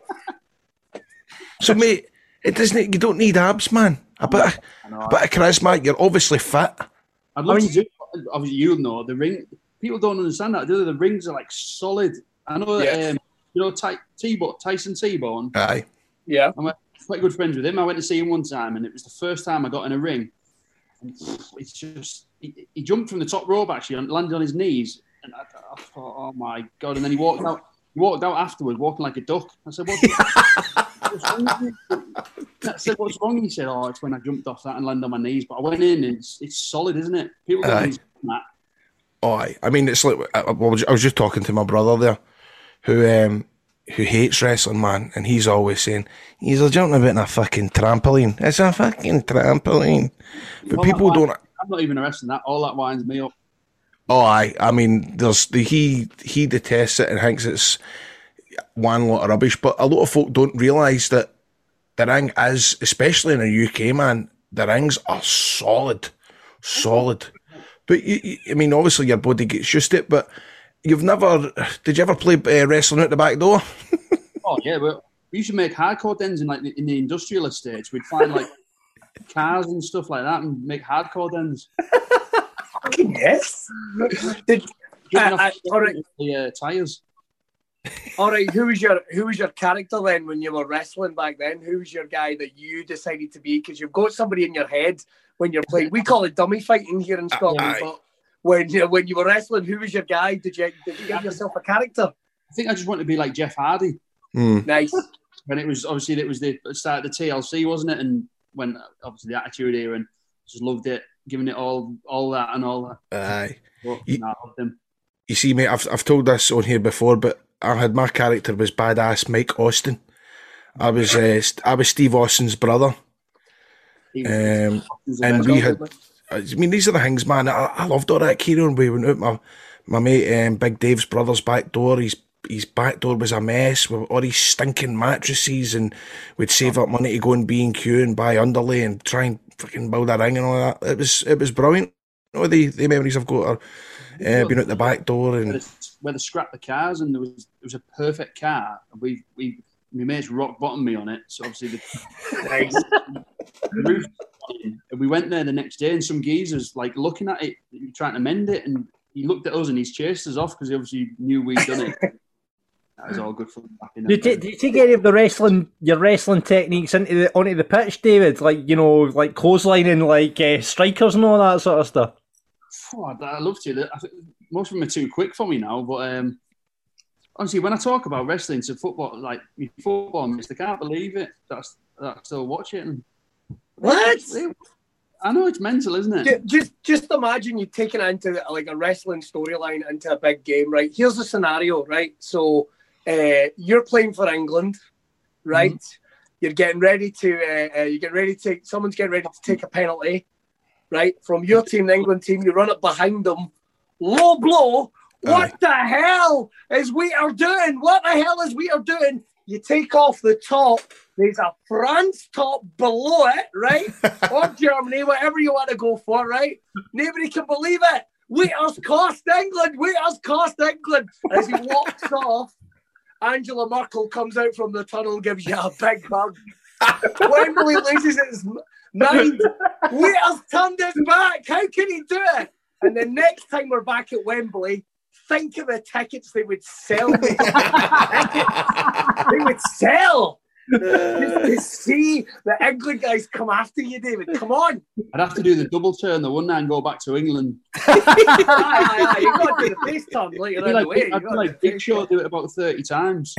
So, mate, it doesn't. You don't need abs, man. A bit of charisma. You're obviously fit. I'd love to do. Obviously, you'll know the ring. People don't understand that, do they? The rings are like solid. I know that. Tyson T-Bone. Aye. Yeah. I'm quite good friends with him. I went to see him one time, and it was the first time I got in a ring. And it's just he jumped from the top rope actually and landed on his knees, and I thought, oh my god! And then he walked out. He walked out afterwards, walking like a duck. I said, what's wrong? I said, what's wrong? He said, oh, it's when I jumped off that and landed on my knees. But I went in, and it's solid, isn't it? People don't understand that. Oh, aye. I mean, it's like I was just talking to my brother there, who hates wrestling, man, and he's always saying he's jumping about in a fucking trampoline. It's a fucking trampoline, but people don't. I'm not even wrestling that. All that winds me up. Oh, aye. I mean, he detests it and thinks it's one lot of rubbish. But a lot of folk don't realise that the ring is, especially in the UK, man, the rings are solid. But I mean, obviously your body gets used to it. But you've never? Did you ever play wrestling out the back door? Oh yeah, well, we used to make hardcore dens in in the industrial estates. We'd find like cars and stuff like that and make hardcore dens. Yes. All right. The tires. All right. Who was your character then when you were wrestling back then? Who was your guy that you decided to be? Because you've got somebody in your head when you're playing. We call it dummy fighting here in Scotland. But when you were wrestling, who was your guy? Did you give yourself a character? I think I just wanted to be like Jeff Hardy. Nice. When it was the start of the TLC, wasn't it? And when obviously the Attitude Era, and just loved it, giving it all that and all that. Aye. But, I loved him. You see, mate, I've told this on here before, but my character was badass Mike Austin. I was Steve Austin's brother. And we had. I mean, these are the things, man. I loved all that. Kieran, we went out my mate Big Dave's brother's back door. His back door was a mess with all these stinking mattresses, and we'd save up money to go and B&Q and buy underlay and try and fucking build a ring and all that. It was brilliant. All the memories I've got are being out the back door and where they scrapped the cars, and it was a perfect car. My mates rock bottomed me on it, so obviously the roof. And we went there the next day, and some geezers like looking at it, trying to mend it, and he looked at us and he's chased us off because he obviously knew we'd done it. That was all good fun. Did you take any of your wrestling techniques onto the pitch, David? Like, like clotheslining, like strikers and all that sort of stuff. Oh, I love to. I think most of them are too quick for me now. But honestly, when I talk about wrestling to football, like football mates, they can't believe it. That I still watch it. And what? I know it's mental, isn't it? Just imagine you taking it into like a wrestling storyline into a big game, right? Here's the scenario, right? So you're playing for England, right? Mm-hmm. You're getting ready to someone's getting ready to take a penalty, right? From your team, the England team, you run it behind them, low blow. What the hell is we are doing? What the hell is we are doing? You take off the top. There's a France top below it, right? Or Germany, whatever you want to go for, right? Nobody can believe it. We are cost England. We are cost England. As he walks off, Angela Merkel comes out from the tunnel, gives you a big hug. Wembley loses its mind. We have turned his back. How can he do it? And the next time we're back at Wembley, think of the tickets they would sell. They would sell. To see the England guys come after you, David. Come on. I'd have to do the double turn, the one and go back to England. Aye. You got to do the face turn later in the way. I'd be like Big Show, do it about 30 times.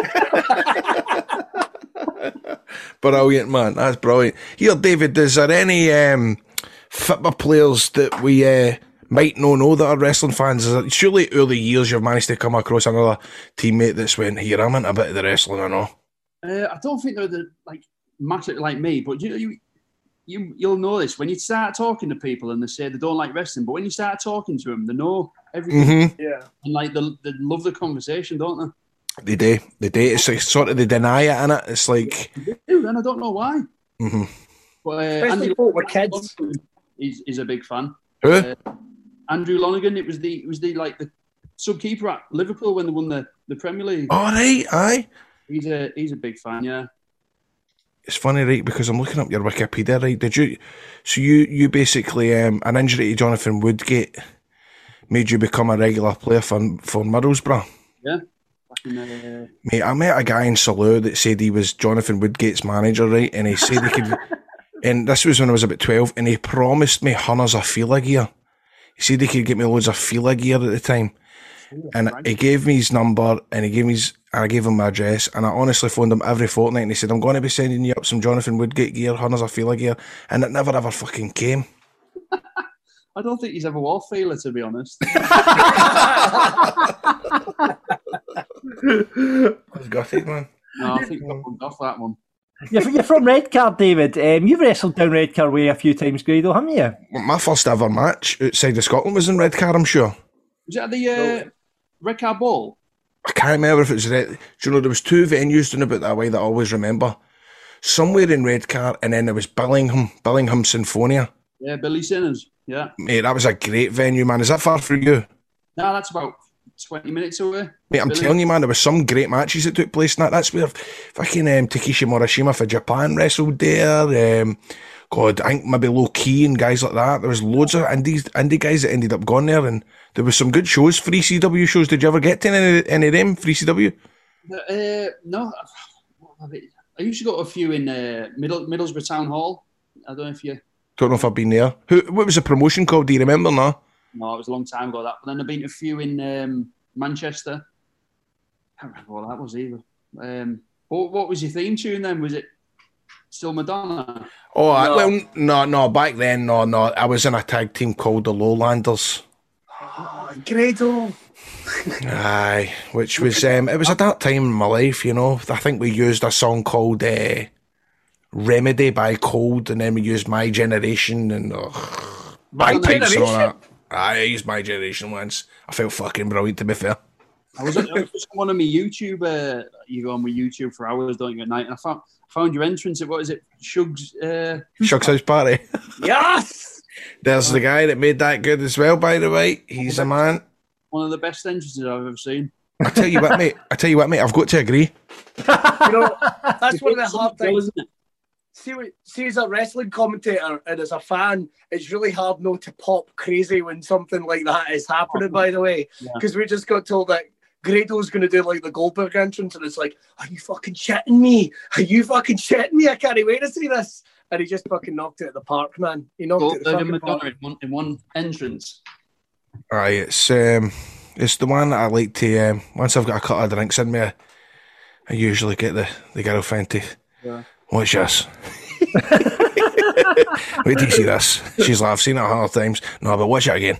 Brilliant, man. That's brilliant. Here, David, is there any football players that we might not know that are wrestling fans? Surely over the years you've managed to come across another teammate that's went, here, I'm into a bit of the wrestling, I know. I don't think they're massive like me, but you'll know this when you start talking to people and they say they don't like wrestling, but when you start talking to them, they know everything. Mm-hmm. Yeah, and they love the conversation, don't they? They do. It's like, sort of they deny it, innit? It's like they do, and I don't know why. Mm-hmm. But especially folk with kids. He's a big fan. Who? Andrew Lonergan. It was the sub keeper at Liverpool when they won the Premier League. All right, aye. He's a big fan, yeah. It's funny, right, because I'm looking up your Wikipedia, right? Did you? So you basically an injury to Jonathan Woodgate made you become a regular player for Middlesbrough. Yeah. Mate, I met a guy in Salou that said he was Jonathan Woodgate's manager, right? And he said he could, and this was when I was about 12, and he promised me hundreds of Fila gear. He said he could get me loads of Fila gear at the time. And he gave me his number, and I gave him my address, and I honestly phoned him every fortnight, and he said, I'm going to be sending you up some Jonathan Woodgate gear, hundreds of Fila gear, and it never ever fucking came. I don't think he's ever wore Fila, to be honest. That's gutted, man. No, I think I bugged off that one. You're from Redcar, David. You've wrestled down Redcar Way a few times, Grado, haven't you? My first ever match outside of Scotland was in Redcar, I'm sure. Was it at the Redcar Ball? I can't remember if it was Red. Do you know, there was two venues doing about that way that I always remember. Somewhere in Redcar, and then there was Billingham Sinfonia. Yeah, Billy Sinners, yeah. Mate, that was a great venue, man. Is that far from you? No, that's about 20 minutes away. Mate, I'm telling you, man, there was some great matches that took place in that. That's where fucking Takeshi Morishima for Japan wrestled there. God, I think maybe Low Key and guys like that. There was loads of indie guys that ended up going there, and there was some good shows, free CW shows. Did you ever get to any of them, free CW? No. I used to go to a few in Middlesbrough Town Hall. I don't know if you... Don't know if I've been there. What was the promotion called? Do you remember now? No, it was a long time ago, that. But then I've been to a few in Manchester. I can't remember what that was either. What was your theme tune then? Was it still Madonna? Oh, no. Back then, no. I was in a tag team called the Lowlanders. Oh, Grado. Aye, which was it was a dark time in my life, you know. I think we used a song called Remedy by Cold, and then we used My Generation and bagpipes and all that. I used My Generation once. I felt fucking brilliant, to be fair. I was on my YouTube. You go on with YouTube for hours, don't you, at night? And I found your entrance at, what is it, Shug's House Party. Yes! There's the guy that made that good as well, by the way. He's a man. One of the best entrances I've ever seen. I tell you what, mate. I've got to agree. You know, that's one of the hard things. See, as a wrestling commentator and as a fan, it's really hard not to pop crazy when something like that is happening, by the way. Because we just got told that Grado's going to do like the Goldberg entrance, and it's like, are you fucking shitting me? I can't wait to see this. And he just fucking knocked it at the park, man. He knocked it at the park. In one entrance. Aye, it's the one that I like to, once I've got a couple of drinks in me, I usually get the girlfriend to, watch this. Wait till you see this. She's like, I've seen it 100 times. No, but watch it again.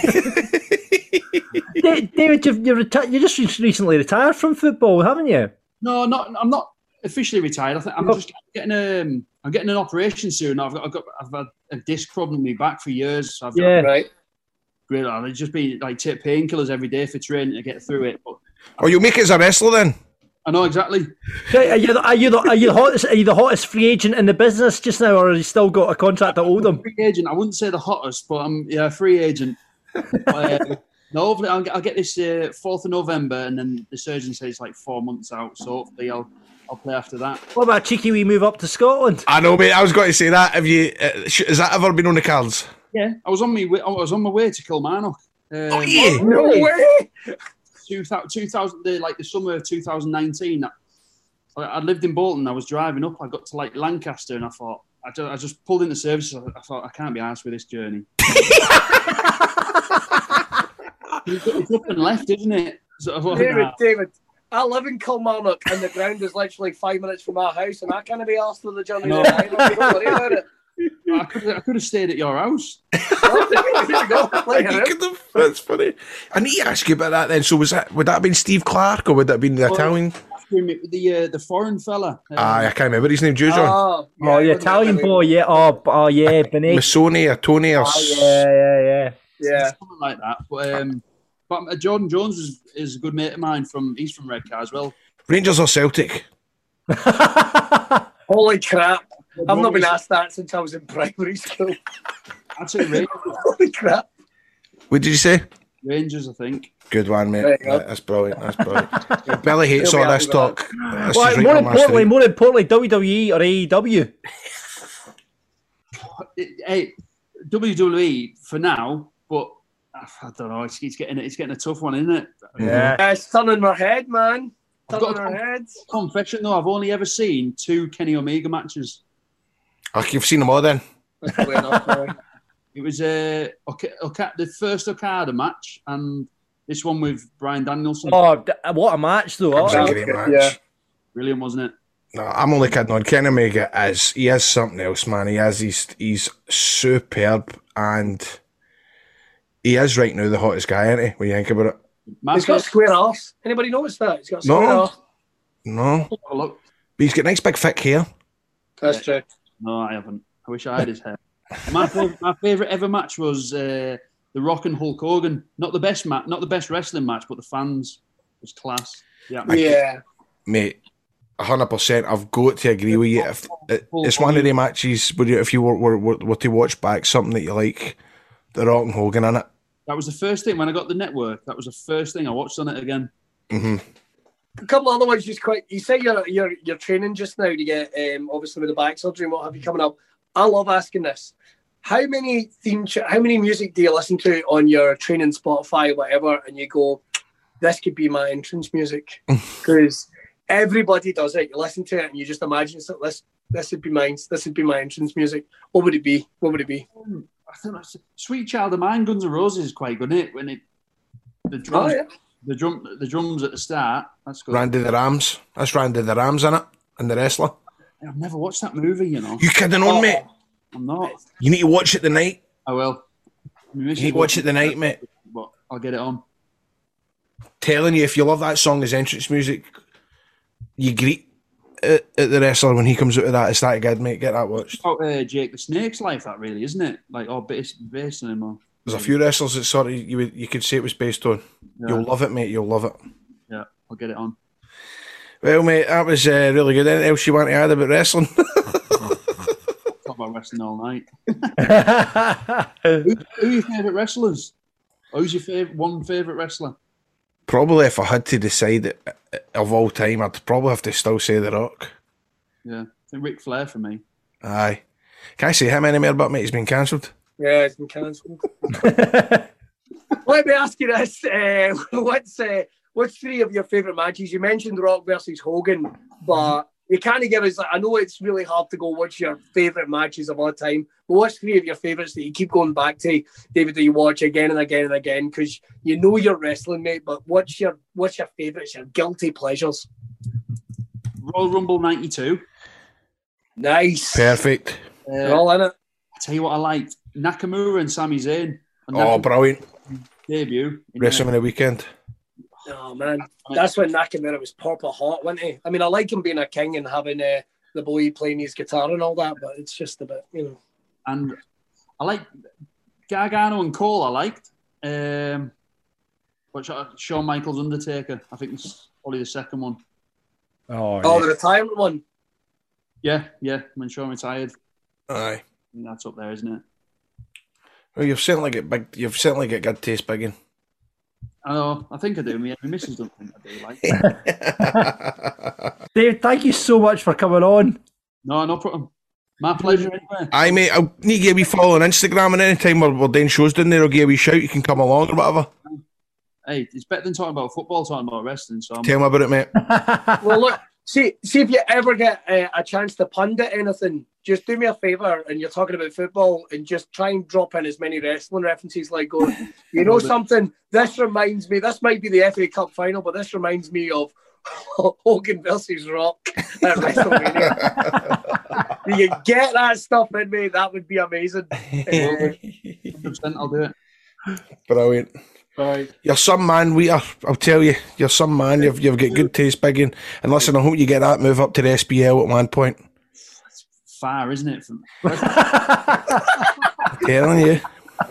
David, you just recently retired from football, haven't you? No, I'm not officially retired. I think I'm just getting an operation soon. I've had a disc problem in my back for years. So right. Great. I've just been like take painkillers every day for training to get through it. But you'll make it as a wrestler then. I know exactly. Are you the hottest free agent in the business just now, or have you still got a contract at Oldham? Free agent. I wouldn't say the hottest, but I'm free agent. No, hopefully I'll get this 4th of November, and then the surgeon says it's like 4 months out. So hopefully I'll play after that. What about a cheeky wee move up to Scotland? I know, mate. I was going to say that. Have you? Has that ever been on the cards? Yeah, I was on my way to Kilmarnock. Oh yeah, no way. 2000, the summer of 2019. I lived in Bolton. I was driving up. I got to like Lancaster, and I thought I just pulled into service. I thought I can't be arsed with this journey. It's up and left, isn't it? So I thought, David, I live in Kilmarnock, and the ground is literally 5 minutes from our house, and I can't be arsed with the journey. No. Don't worry about it. I could have stayed at your house. That's funny. I need to ask you about that then. So would that have been Steve Clark or would that have been the Italian? The foreign fella. I can't remember his name. Jujon. Oh, the Italian boy. Yeah. Oh, yeah. Beneath. Missoni or Tony or yeah, something like that. But Jordan Jones is a good mate of mine. He's from Redcar as well. Rangers or Celtic? Holy crap! I've not been asked that since I was in primary school. I'd say Rangers. Holy crap! What did you say? Rangers, I think. Good one, mate. That's brilliant. That's brilliant. Billy hates all this talk. More importantly, WWE or AEW? Hey, WWE for now, but I don't know. It's getting a tough one, isn't it? Yeah, it's turning my head, man. I've got a confession though. I've only ever seen 2 Kenny Omega matches. Oh, you've seen them all then? It was the first Okada match and this one with Bryan Danielson. Oh, what a match though! That was a great match. Yeah. Brilliant, wasn't it? No, I'm only kidding on. Kenny Omega he is something else, man. He's superb and he is right now the hottest guy, isn't he? When you think about it. He's got a square arse. Anybody notice that? He's got a square arse. No. But he's got nice big thick hair. That's true. No, I haven't. I wish I had his hair. My favourite ever match was The Rock and Hulk Hogan. Not the best wrestling match, but the fans was class. Yeah. Mate, 100%. I've got to agree with you. It's one of the matches where if you were to watch back something that you like, The Rock and Hogan in it. That was the first thing when I got the network. That was the first thing I watched on it again. Mm-hmm. A couple other ones, just quick. You say you're training just now to get obviously with the back surgery and what have you coming up. I love asking this. How many music do you listen to on your training Spotify, whatever, and you go, this could be my entrance music? Because everybody does it. You listen to it and you just imagine this would be mine. This would be my entrance music. What would it be? I think that's Sweet Child of Mine, Guns N' Roses is quite good, isn't it? The drums at the start. That's good. Randy the Rams. That's Randy the Rams in it, and the wrestler. I've never watched that movie, you know. You kidding on, mate? I'm not. You need to watch it tonight. I will. You need to watch it tonight, mate. But I'll get it on. Telling you, if you love that song as entrance music, you greet at the wrestler when he comes out of that. It's that good, mate. Get that watched. Oh, Jake the Snake's life, that really, isn't it? Like, based on him. There's a few wrestlers that sort of you could say it was based on. Yeah. You'll love it, mate. You'll love it. Yeah, I'll get it on. Well, mate, that was really good. Anything else you want to add about wrestling? Talk about wrestling all night. Who are your favourite wrestlers? Who's your favourite wrestler? Probably, if I had to decide of all time, I'd probably have to still say The Rock. Yeah, I think Ric Flair for me. Aye. Can I say him anymore, but mate, he's been cancelled? Yeah, it's been cancelled. Let me ask you this. What's 3 of your favourite matches? You mentioned Rock versus Hogan, but you can't give us, I know it's really hard to go, what's your favourite matches of all time, but what's 3 of your favourites that you keep going back to, David, that you watch again and again and again? Because you know you're wrestling, mate, but what's your favourites, your guilty pleasures? Royal Rumble 92. Nice. Perfect. They're all in it. I tell you what I liked. Nakamura and Sami Zayn. Brilliant. Debut. WrestleMania weekend. Oh, man. That's when Nakamura was proper hot, wasn't he? I mean, I like him being a king and having the boy playing his guitar and all that, but it's just a bit, you know. And I like Gargano and Cole, I liked. Shawn Michaels Undertaker. I think it's probably the second one. The retirement one? Yeah, when Shawn retired. Aye. I think that's up there, isn't it? Well, you've certainly got good taste, Biggin. I know. I think I do. My missus don't think I do. Like. Dave, thank you so much for coming on. No problem. My pleasure anyway. Aye, mate. I'll need to give you a follow on Instagram, and anytime we're doing shows down there, I'll give you a shout. You can come along or whatever. Hey, it's better than talking about football, talking about wrestling. So tell me about it, mate. Well, look, See if you ever get a chance to pundit anything, just do me a favour, and you're talking about football, and just try and drop in as many wrestling references like going, you know something, this reminds me, this might be the FA Cup final, but this reminds me of Hogan versus Rock at WrestleMania. You can get that stuff in me, that would be amazing. 100%, I'll do it. Brilliant. Right. You're some man, Wheater. I'll tell you, you're some man. You've got good taste, Biggin. And listen, I hope you get that move up to the SPL at one point. It's far, isn't it? From telling you.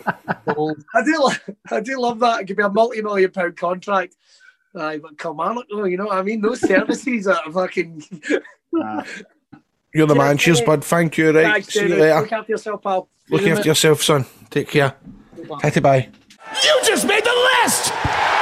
I do love that. It could be a multi-million pound contract. But come on, you know what I mean? Those services are fucking. You're the man. Cheers, bud. Thank you. Right. Thanks, See you David. later. Look after yourself, pal. Look after yourself, son. Take care. Bye. You just made the list!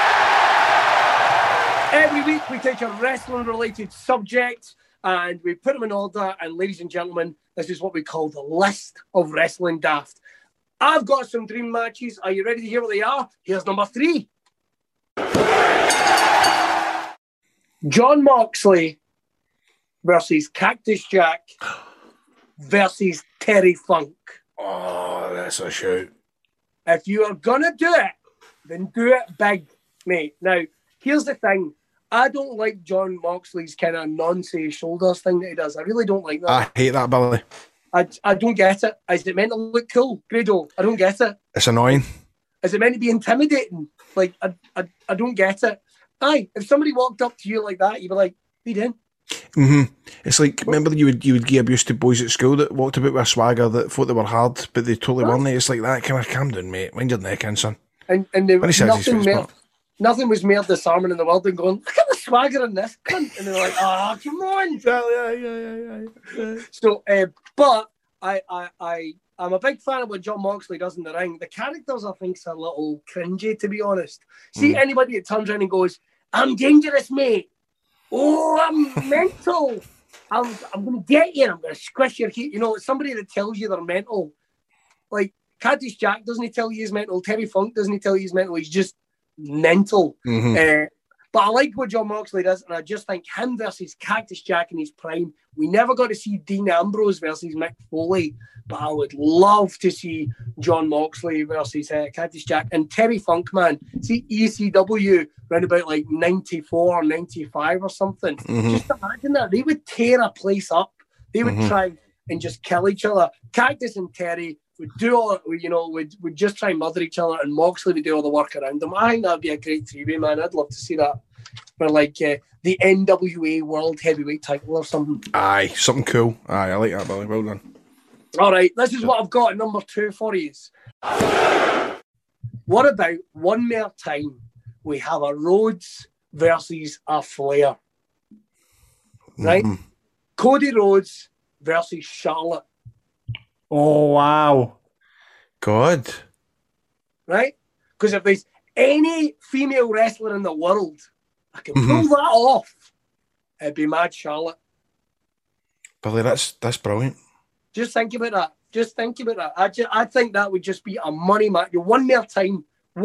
Every week we take a wrestling-related subject and we put them in order. And ladies and gentlemen, this is what we call the list of Wrestling Daft. I've got some dream matches. Are you ready to hear what they are? Here's number 3. John Moxley versus Cactus Jack versus Terry Funk. Oh, that's a shout. If you are going to do it, then do it big, mate. Now, here's the thing. I don't like John Moxley's kind of nonsense shoulders thing that he does. I really don't like that. I hate that, Billy. I don't get it. Is it meant to look cool? Grado, I don't get it. It's annoying. Is it meant to be intimidating? Like, I don't get it. Aye, if somebody walked up to you like that, you'd be like, be done. Mm-hmm. It's like, remember you would give abuse to boys at school that walked about with a swagger that thought they were hard, but they totally weren't. It's like that. Kind of calm down, mate. Mind your neck in, son. And there was nothing more disarming in the world than going, look at the swagger in this cunt. And they're like, oh, come on. Yeah. So, but I'm a big fan of what John Moxley does in the ring. The characters, I think, are a little cringy, to be honest. See anybody that turns around and goes, I'm dangerous, mate. Oh, I'm mental. I'm going to get you and I'm going to squish your heat. You know, it's somebody that tells you they're mental. Like, Cactus Jack doesn't tell you he's mental. Terry Funk doesn't tell you he's mental. He's just mental. But I like what John Moxley does, and I just think him versus Cactus Jack in his prime. We never got to see Dean Ambrose versus Mick Foley, but I would love to see John Moxley versus Cactus Jack. And Terry Funk, man, see ECW around about like 94 or 95 or something. Just imagine that. They would tear a place up. They would try and just kill each other. Cactus and Terry would do all, you know, would just try and murder each other, and Moxley would do all the work around them. I think that'd be a great three-way, man. I'd love to see that for like the NWA World Heavyweight title or something. Aye, something cool. Aye, I like that, Billy. Well done. All right, this is what I've got at number 2 for you. What about one more time we have a Rhodes versus a Flair? Right? Cody Rhodes versus Charlotte. Oh, wow. God. Right? Because if there's any female wrestler in the world I can pull that off, it'd be Mad Charlotte. Billy, that's brilliant. Just think about that. Just think about that. I think that would just be a money match. One more time.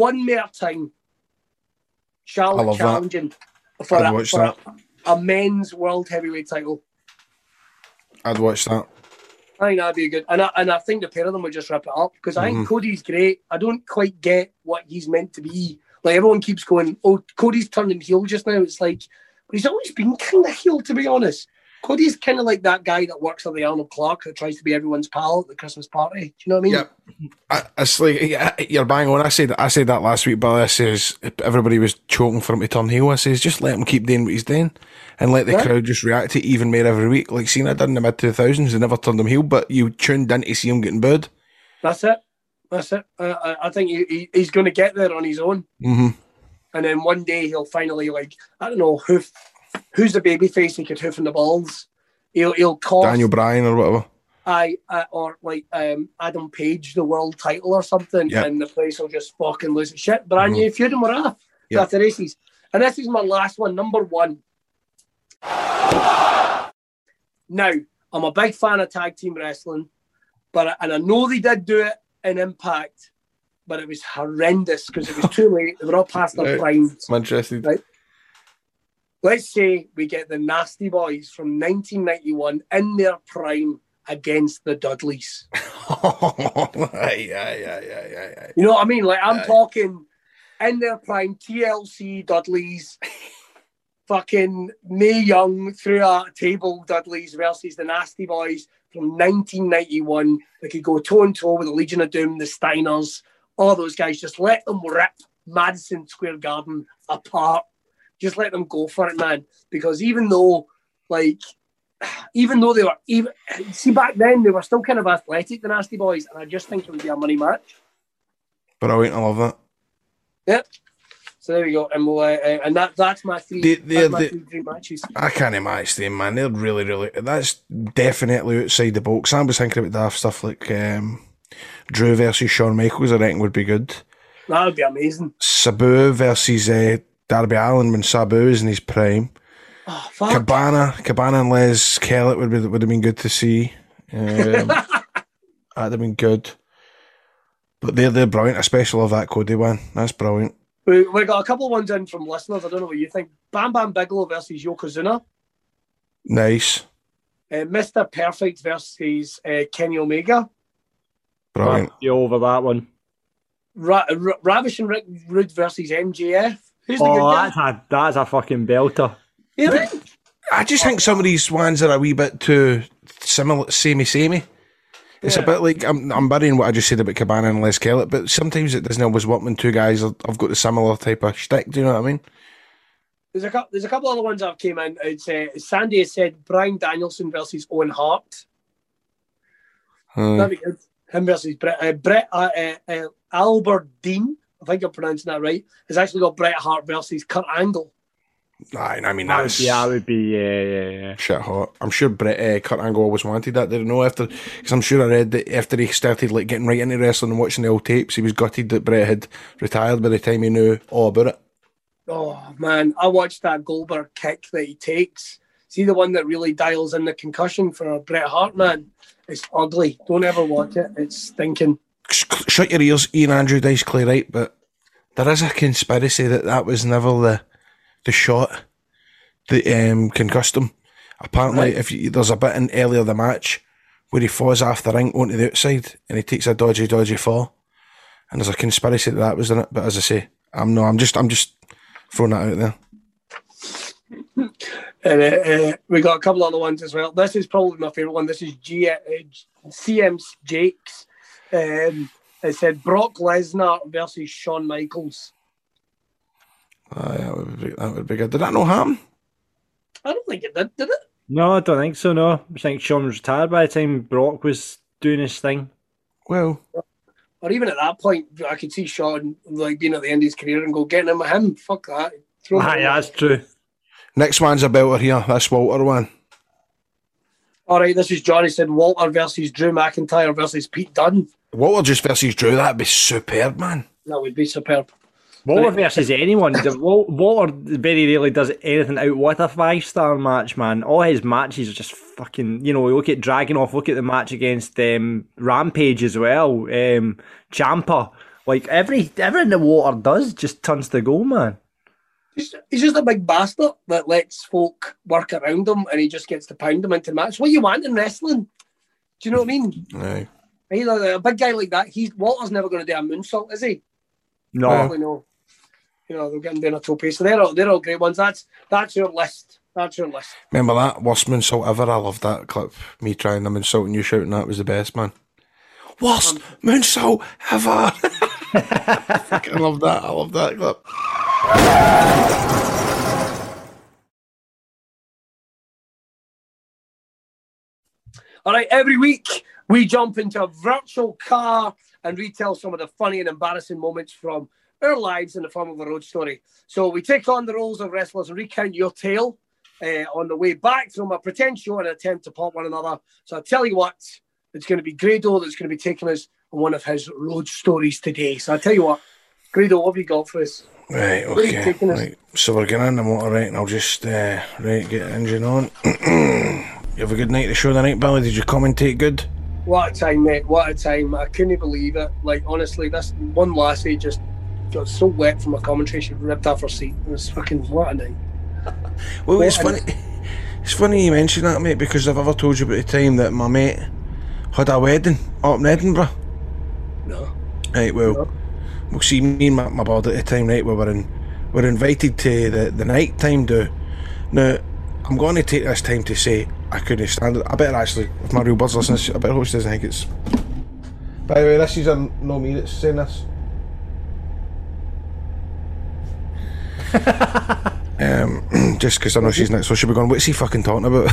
Charlotte challenging for a men's world heavyweight title. I'd watch that. I think that'd be good. And I think the pair of them would just rip it up, because I think Cody's great. I don't quite get what he's meant to be. Like, everyone keeps going, oh, Cody's turning heel just now. It's like, but he's always been kind of heel, to be honest. Cody's kind of like that guy that works at the Arnold Clark that tries to be everyone's pal at the Christmas party. Do you know what I mean? Yeah. It's like, you're bang on. I said that last week, but I says everybody was choking for him to turn heel. I says, just let him keep doing what he's doing and let the crowd just react to it even more every week. Like Cena did in the mid-2000s, they never turned him heel, but you tuned in to see him getting booed. That's it. I think he's going to get there on his own. And then one day he'll finally, like, I don't know, who's the babyface he could hoof in the balls? He'll cough. Daniel Bryan or whatever. Or like Adam Page, the world title or something, and the place will just fucking lose its shit. Brand new feud and we're off. That's the races. And this is my last one, number 1. Now, I'm a big fan of tag team wrestling, and I know they did do it in Impact, but it was horrendous because it was too late. They were all past their primes. I'm interested. Right? Let's say we get the Nasty Boys from 1991 in their prime against the Dudleys. Aye. You know what I mean? Like, I'm talking in their prime, TLC Dudleys, fucking Mae Young through a table Dudleys versus the Nasty Boys from 1991. They could go toe-and-toe with the Legion of Doom, the Steiners, all those guys. Just let them rip Madison Square Garden apart. Just let them go for it, man. Because even though they were, back then they were still kind of athletic, the Nasty Boys, and I just think it would be a money match. Brilliant, I love that. Yep. So there we go, and we'll, and that's my three. Three matches. I can't match them, man. They're really. That's definitely outside the box. I was thinking about daft stuff like Drew versus Shawn Michaels. I reckon would be good. That would be amazing. Sabu versus Darby Allin when Sabu is in his prime. Oh, fuck. Cabana and Les Kellett would have been good to see. That'd have been good. But they're brilliant. I especially love that Cody one. That's brilliant. We got a couple of ones in from listeners. I don't know what you think. Bam Bam Bigelow versus Yokozuna. Nice. Mr. Perfect versus Kenny Omega. Brilliant. You over that one. Ravish and Rick Rude versus MJF. Who's the good guy? That's a fucking belter. Yeah. I just think some of these ones are a wee bit too similar, samey. It's a bit like I'm burying what I just said about Cabana and Les Kellett, but sometimes it doesn't always work when two guys have got the similar type of shtick. Do you know what I mean? There's a couple other ones that came in. It's Sandy has said Bryan Danielson versus Owen Hart. That'd be good. Him versus Bret Albert Dean. I think I'm pronouncing that right. Has actually got Bret Hart versus Kurt Angle. Aye, I mean that's that would be yeah. Shit hot. I'm sure Kurt Angle always wanted that. Didn't know because I'm sure I read that after he started like getting right into wrestling and watching the old tapes, he was gutted that Bret had retired by the time he knew all about it. Oh man, I watched that Goldberg kick that he takes. See the one that really dials in the concussion for Bret Hart, man. It's ugly. Don't ever watch it. It's stinking. Shut your ears, Ian Andrew Dice Clay, right? But there is a conspiracy that was never the shot that concussed him. Apparently, right. There's a bit in earlier the match where he falls off the ring onto the outside and he takes a dodgy fall, and there's a conspiracy that was in it. But as I say, I'm just throwing that out there. And we got a couple other ones as well. This is probably my favourite one. This is CM Jakes. It said Brock Lesnar versus Shawn Michaels. That would be good. Did that not happen? I don't think it did it? No, I don't think so, no. I think Shawn was retired by the time Brock was doing his thing. Well... Or even at that point, I could see Shawn being at the end of his career and go, getting him with him. Fuck that. That's true. Next one's a belter here. This Walter one. All right, this is Johnny said Walter versus Drew McIntyre versus Pete Dunne. Walter just versus Drew, that'd be superb, man. That would be superb. Walter versus anyone. Walter very rarely does anything out. What a 5-star match, man. All his matches are just fucking, look at Dragunov, look at the match against Rampage as well. Ciampa. Like, everything that Walter does just turns to gold, man. He's just a big bastard that lets folk work around him and he just gets to pound them into the match. What you want in wrestling? Do you know what I mean? Aye. A big guy like that, Walter's never going to do a moonsault, is he? No. Probably no. They'll get him doing a tope. So they're all great ones. That's your list. That's your list. Remember that? Worst moonsault ever. I loved that clip. Me trying the moonsault and you shouting that was the best, man. Worst moonsault ever. I fucking love that. I love that clip. All right, every week we jump into a virtual car and retell some of the funny and embarrassing moments from our lives in the form of a road story. So we take on the roles of wrestlers and recount your tale on the way back from a pretend show and attempt to pop one another. So I tell you what, it's going to be Grado that's going to be taking us on one of his road stories today. So I tell you what, Grado, what have you got for us? Right, okay. Right. So we're getting in the motor, right, and I'll just get the engine on. You have a good night to show the night, Billy? Did you commentate good? What a time, mate. What a time. I couldn't believe it. Like, honestly, this one lassie just got so wet from a commentary she ripped off her seat. It was fucking, what a night. Well, it's funny. It's funny you mention that, mate, because I've ever told you about the time that my mate had a wedding up in Edinburgh. No. Right, well, we'll see, me and my bud at the time, right, we were invited to the night time do. Now, I'm going to take this time to say I couldn't stand it. I better actually, if my real bud's listening, I better hope she doesn't think it's... By the way, this is no me that's saying this. Just because I know she's not, so she'll be going, what's he fucking talking about?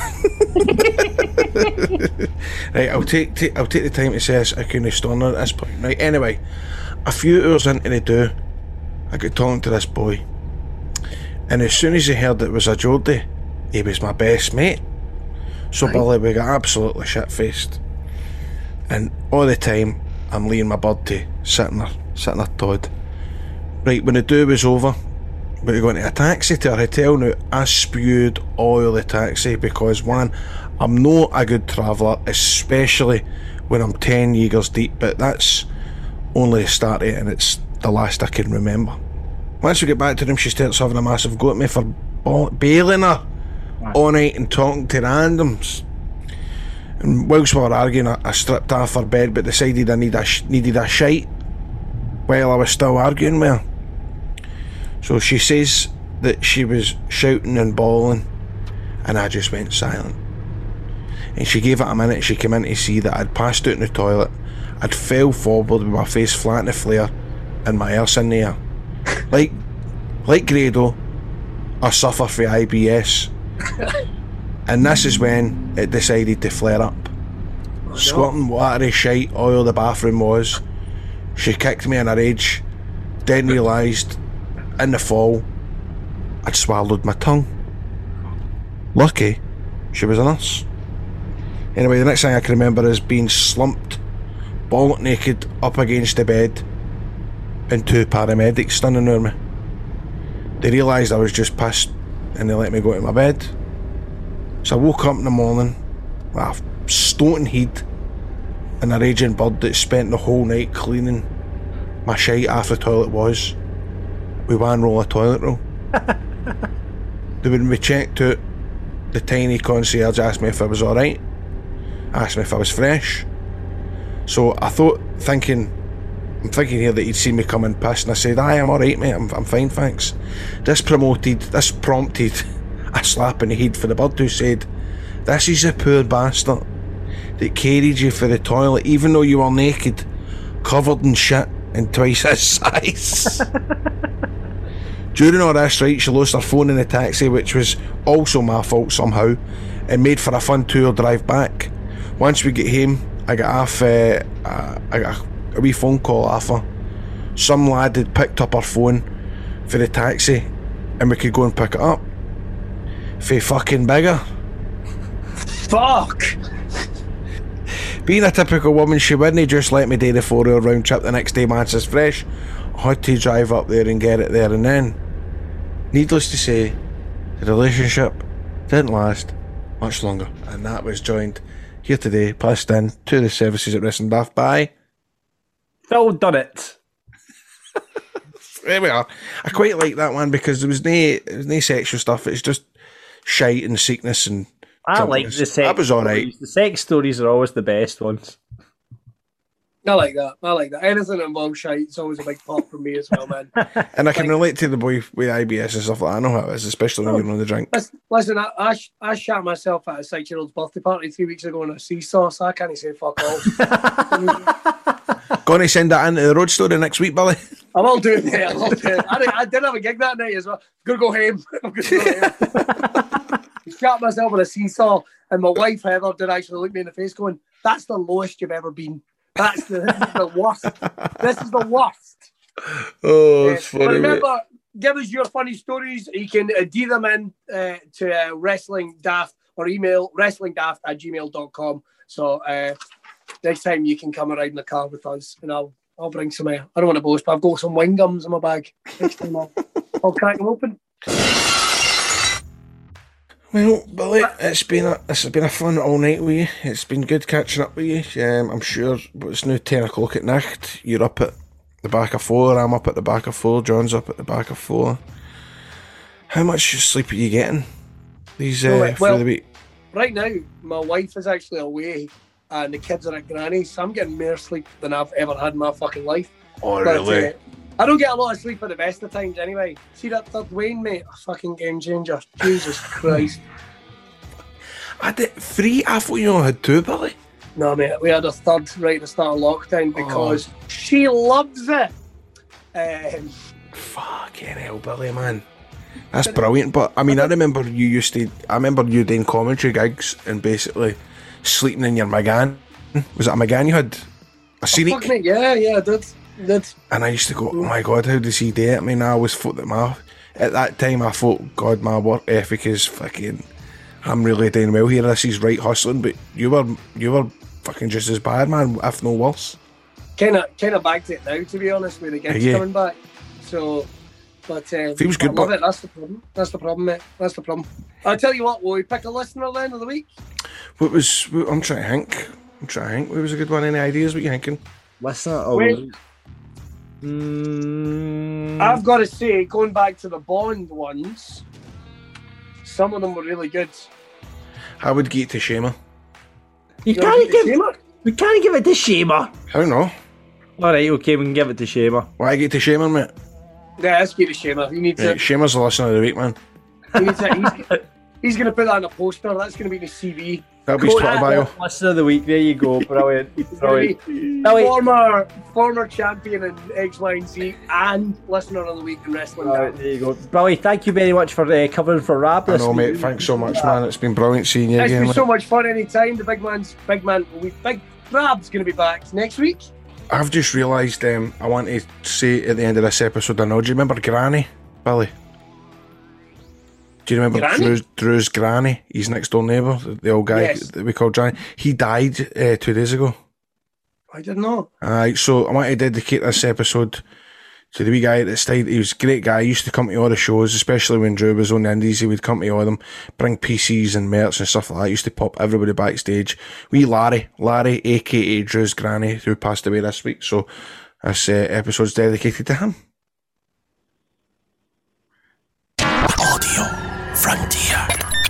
Right, I'll take the time to say this. I couldn't stand her at this point. Right, anyway, a few hours into the do, I got talking to this boy, and as soon as he heard it was a Geordie, he was my best mate. So Billy, we got absolutely shit-faced, and all the time I'm leaving my bud to sitting there Todd. Right, when the do was over, we were going to a taxi to our hotel. Now, I spewed oil the taxi because, one, I'm not a good traveller, especially when I'm 10 years deep, but that's only the start of it, and it's the last I can remember. Once we get back to them, she starts having a massive go at me for bailing her all night and talking to randoms. And whilst we were arguing, I stripped off her bed, but decided I needed a shite while I was still arguing with her. So she says that she was shouting and bawling, and I just went silent. And she gave it a minute. She came in to see that I'd passed out in the toilet. I'd fell forward with my face flat in the flare and my arse in the air. Like Grado, I suffer for IBS. And this is when it decided to flare up. Squirting watery shite oil the bathroom was. She kicked me in a rage. Then realised, in the fall, I'd swallowed my tongue. Lucky, she was a nurse. Anyway, the next thing I can remember is being slumped, bollock naked, up against the bed, and two paramedics standing near me. They realised I was just pissed, and they let me go to my bed. So I woke up in the morning with a stoating head and a raging bird that spent the whole night cleaning my shite after the toilet was, with one roll of toilet roll. Then when we checked out, the tiny concierge asked me if I was alright, asked me if I was fresh. So I I'm thinking here that he'd seen me come in pissed, and I said, aye, I'm alright, mate, I'm fine, thanks. This prompted a slap in the head for the bird, who said, this is a poor bastard that carried you for the toilet even though you were naked, covered in shit and twice his size. During all this, right, she lost her phone in the taxi, which was also my fault somehow, and made for a fun 2-hour drive back. Once we get home, I got a wee phone call off her. Some lad had picked up her phone for the taxi, and we could go and pick it up. For fucking bigger. Fuck! Being a typical woman, she wouldn't just let me do the 4-hour round trip the next day, Manchester fresh. I had to drive up there and get it there and then. Needless to say, the relationship didn't last much longer, and that was joined here today, passed in to the services at Wrestling Daft by Phil Dunnett. There we are. I quite like that one because there was no sexual stuff. It's just shite and sickness and. I like the sex. That was alright. The sex stories are always the best ones. I like that. Anything that involves shite, it's always a big part for me as well, man. And I can relate to the boy with IBS and stuff like that. I know how it is, especially when you're on the drink. Listen, I shot myself at a 6-year-old's birthday party 3 weeks ago on a seesaw, so I can't say fuck all. Going to send that into the road story next week, Billy? I will do it, mate. I did have a gig that night as well. I'm going to go home. Shot myself on a seesaw, and my wife Heather did actually look me in the face going, that's the lowest you've ever been. This is the worst. This is the worst. Oh, it's funny. But remember, give us your funny stories. You can D them in to Wrestling Daft or email wrestlingdaft@gmail.com. So next time you can come and ride in the car with us, and I'll bring some. I don't want to boast, but I've got some wing gums in my bag. Next time I'll crack them open. Well, Billy, it's been a fun all night with you. It's been good catching up with you. I'm sure it's now 10 o'clock at night. You're up at the back of 4. I'm up at the back of 4. John's up at the back of 4. How much sleep are you getting these well, through the week? Right now, my wife is actually away and the kids are at Granny's, so I'm getting more sleep than I've ever had in my fucking life. Oh, really? I don't get a lot of sleep at the best of times anyway. See that third Wayne, mate? A fucking game changer. Jesus Christ. I did 3? I thought you only had 2, Billy. No, mate, we had a third right at the start of lockdown because she loves it. Fucking hell, Billy, man. That's brilliant. But I mean, I remember you doing commentary gigs and basically sleeping in your Megane. Was it a Megane you had? A Scenic? Fuck, mate, yeah, I did. And I used to go, oh my God, how does he do it? I mean, I always thought that at that time I thought, God, my work ethic is fucking, I'm really doing well here. This is right hustling, but you were fucking just as bad, man, if no worse. Kind of back to it now, to be honest, with the gigs coming back. So, but feels good, I love it. That's the problem, mate. That's the problem. I'll tell you what, will we pick a listener then of the week? I'm trying to think. What was a good one? Any ideas? What you thinking? Listener? I've got to say, going back to the Bond ones, some of them were really good. I would get to Shamer. We can't give it to Shamer. How no? Alright, okay, we can give it to Shamer. Why get to Shamer, mate? Yeah, let's get to Shamer. You need to. Shamer's the listener of the week, man. He's going to put that on a poster. That's going to be the CV. That'll be his Twitter bio. Listener of the week. There you go. Brilliant. Former champion in X, Y, and Z, and listener of the week in wrestling. There you go. Brilliant. Thank you very much for covering for Rab. I know, mate. Thanks so much, man. It's been brilliant seeing you again. It's been so much fun anytime. The big Rab's going to be back next week. I've just realised I want to say at the end of this episode, I know, do you remember Granny, Billy? Do you remember Drew's Granny? His next door neighbour, the old guy that we called Johnny. He died 2 days ago. I didn't know. So I want to dedicate this episode to the wee guy that died. He was a great guy. He used to come to all the shows, especially when Drew was on the Indies. He would come to all of them, bring PCs and merch and stuff like that. He used to pop everybody backstage. Wee Larry, aka Drew's Granny, who passed away this week. So this episode's dedicated to him. Audio Frontier.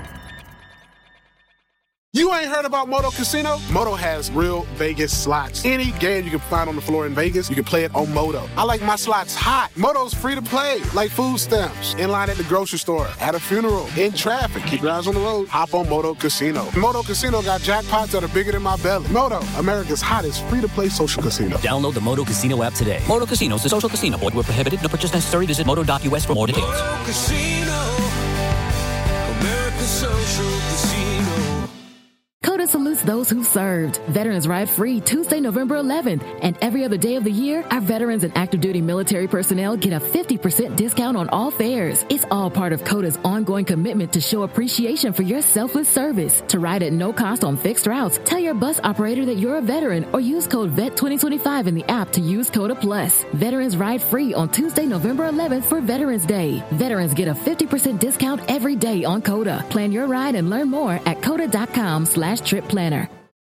You ain't heard about Moto Casino? Moto has real Vegas slots. Any game you can find on the floor in Vegas, you can play it on Moto. I like my slots hot. Moto's free to play, like food stamps. In line at the grocery store, at a funeral, in traffic. Keep your eyes on the road. Hop on Moto Casino. Moto Casino got jackpots that are bigger than my belly. Moto, America's hottest free-to-play social casino. Download the Moto Casino app today. Moto Casino is a social casino. Void where prohibited. No purchase necessary. Visit moto.us for more details. Moto Casino, America's social casino. COTA salutes those who served. Veterans Ride Free Tuesday, November 11th. And every other day of the year, our veterans and active duty military personnel get a 50% discount on all fares. It's all part of COTA's ongoing commitment to show appreciation for your selfless service. To ride at no cost on fixed routes, tell your bus operator that you're a veteran or use code VET2025 in the app to use COTA Plus. Veterans Ride Free on Tuesday, November 11th for Veterans Day. Veterans get a 50% discount every day on COTA. Plan your ride and learn more at COTA.com/trip planner.